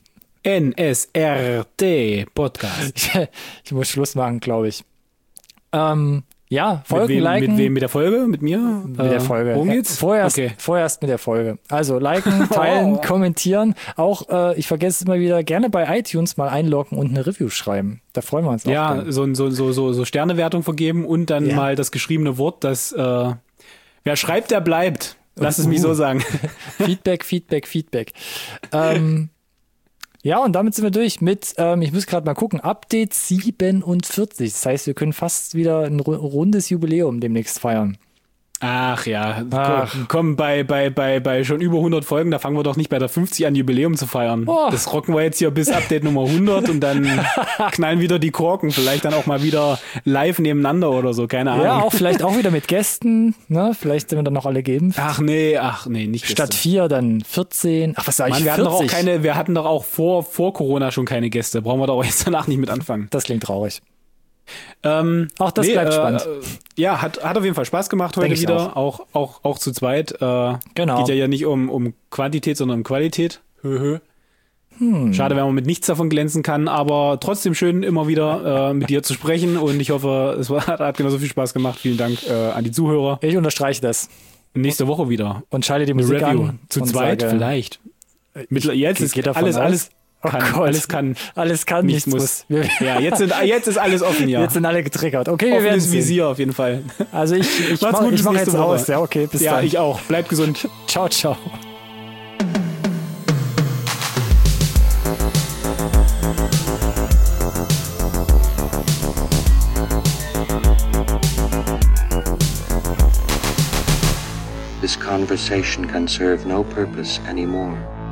NSRT Podcast. Ich muss Schluss machen, glaube ich. Folgen, liken. Mit wem? Mit der Folge? Mit mir? Mit der Folge. Worum geht's? Vorerst mit der Folge. Also liken, teilen, kommentieren. Auch, ich vergesse es immer wieder, gerne bei iTunes mal einloggen und eine Review schreiben. Da freuen wir uns auch. Ja, so Sternewertung vergeben und dann mal das geschriebene Wort, das wer schreibt, der bleibt. Lass es mich so sagen. Feedback. Ja, und damit sind wir durch mit, ich muss gerade mal gucken, Update 47. Das heißt, wir können fast wieder ein rundes Jubiläum demnächst feiern. Ach ja, komm, bei schon über 100 Folgen, da fangen wir doch nicht bei der 50 an, Jubiläum zu feiern. Das rocken wir jetzt hier bis Update Nummer 100 und dann knallen wieder die Korken. Vielleicht dann auch mal wieder live nebeneinander oder so, keine Ahnung. Ja, vielleicht auch wieder mit Gästen, ne? Vielleicht sind wir dann noch alle geimpft. Ach nee, nicht Gäste. Statt 4 dann 14. Ach, was sag ich, 40? Wir hatten doch auch vor Corona schon keine Gäste. Brauchen wir doch jetzt danach nicht mit anfangen. Das klingt traurig. Auch das bleibt spannend. Hat auf jeden Fall Spaß gemacht heute wieder, auch zu zweit. Genau. Geht ja nicht um Quantität, sondern um Qualität. Schade, wenn man mit nichts davon glänzen kann, aber trotzdem schön, immer wieder mit dir zu sprechen und ich hoffe, es hat genauso viel Spaß gemacht. Vielen Dank an die Zuhörer. Ich unterstreiche das. Nächste Woche wieder. Und schalte die Musik an. Zu zweit vielleicht. Jetzt ist alles kann, nichts muss. Ja, jetzt ist alles offen, ja. Jetzt sind alle getriggert. Okay, wir werden sehen. Visier auf jeden Fall. Also ich mache jetzt aus. Ja, okay, bis dann. Ja, ich auch. Bleibt gesund. Ciao, ciao. This conversation can serve no purpose anymore.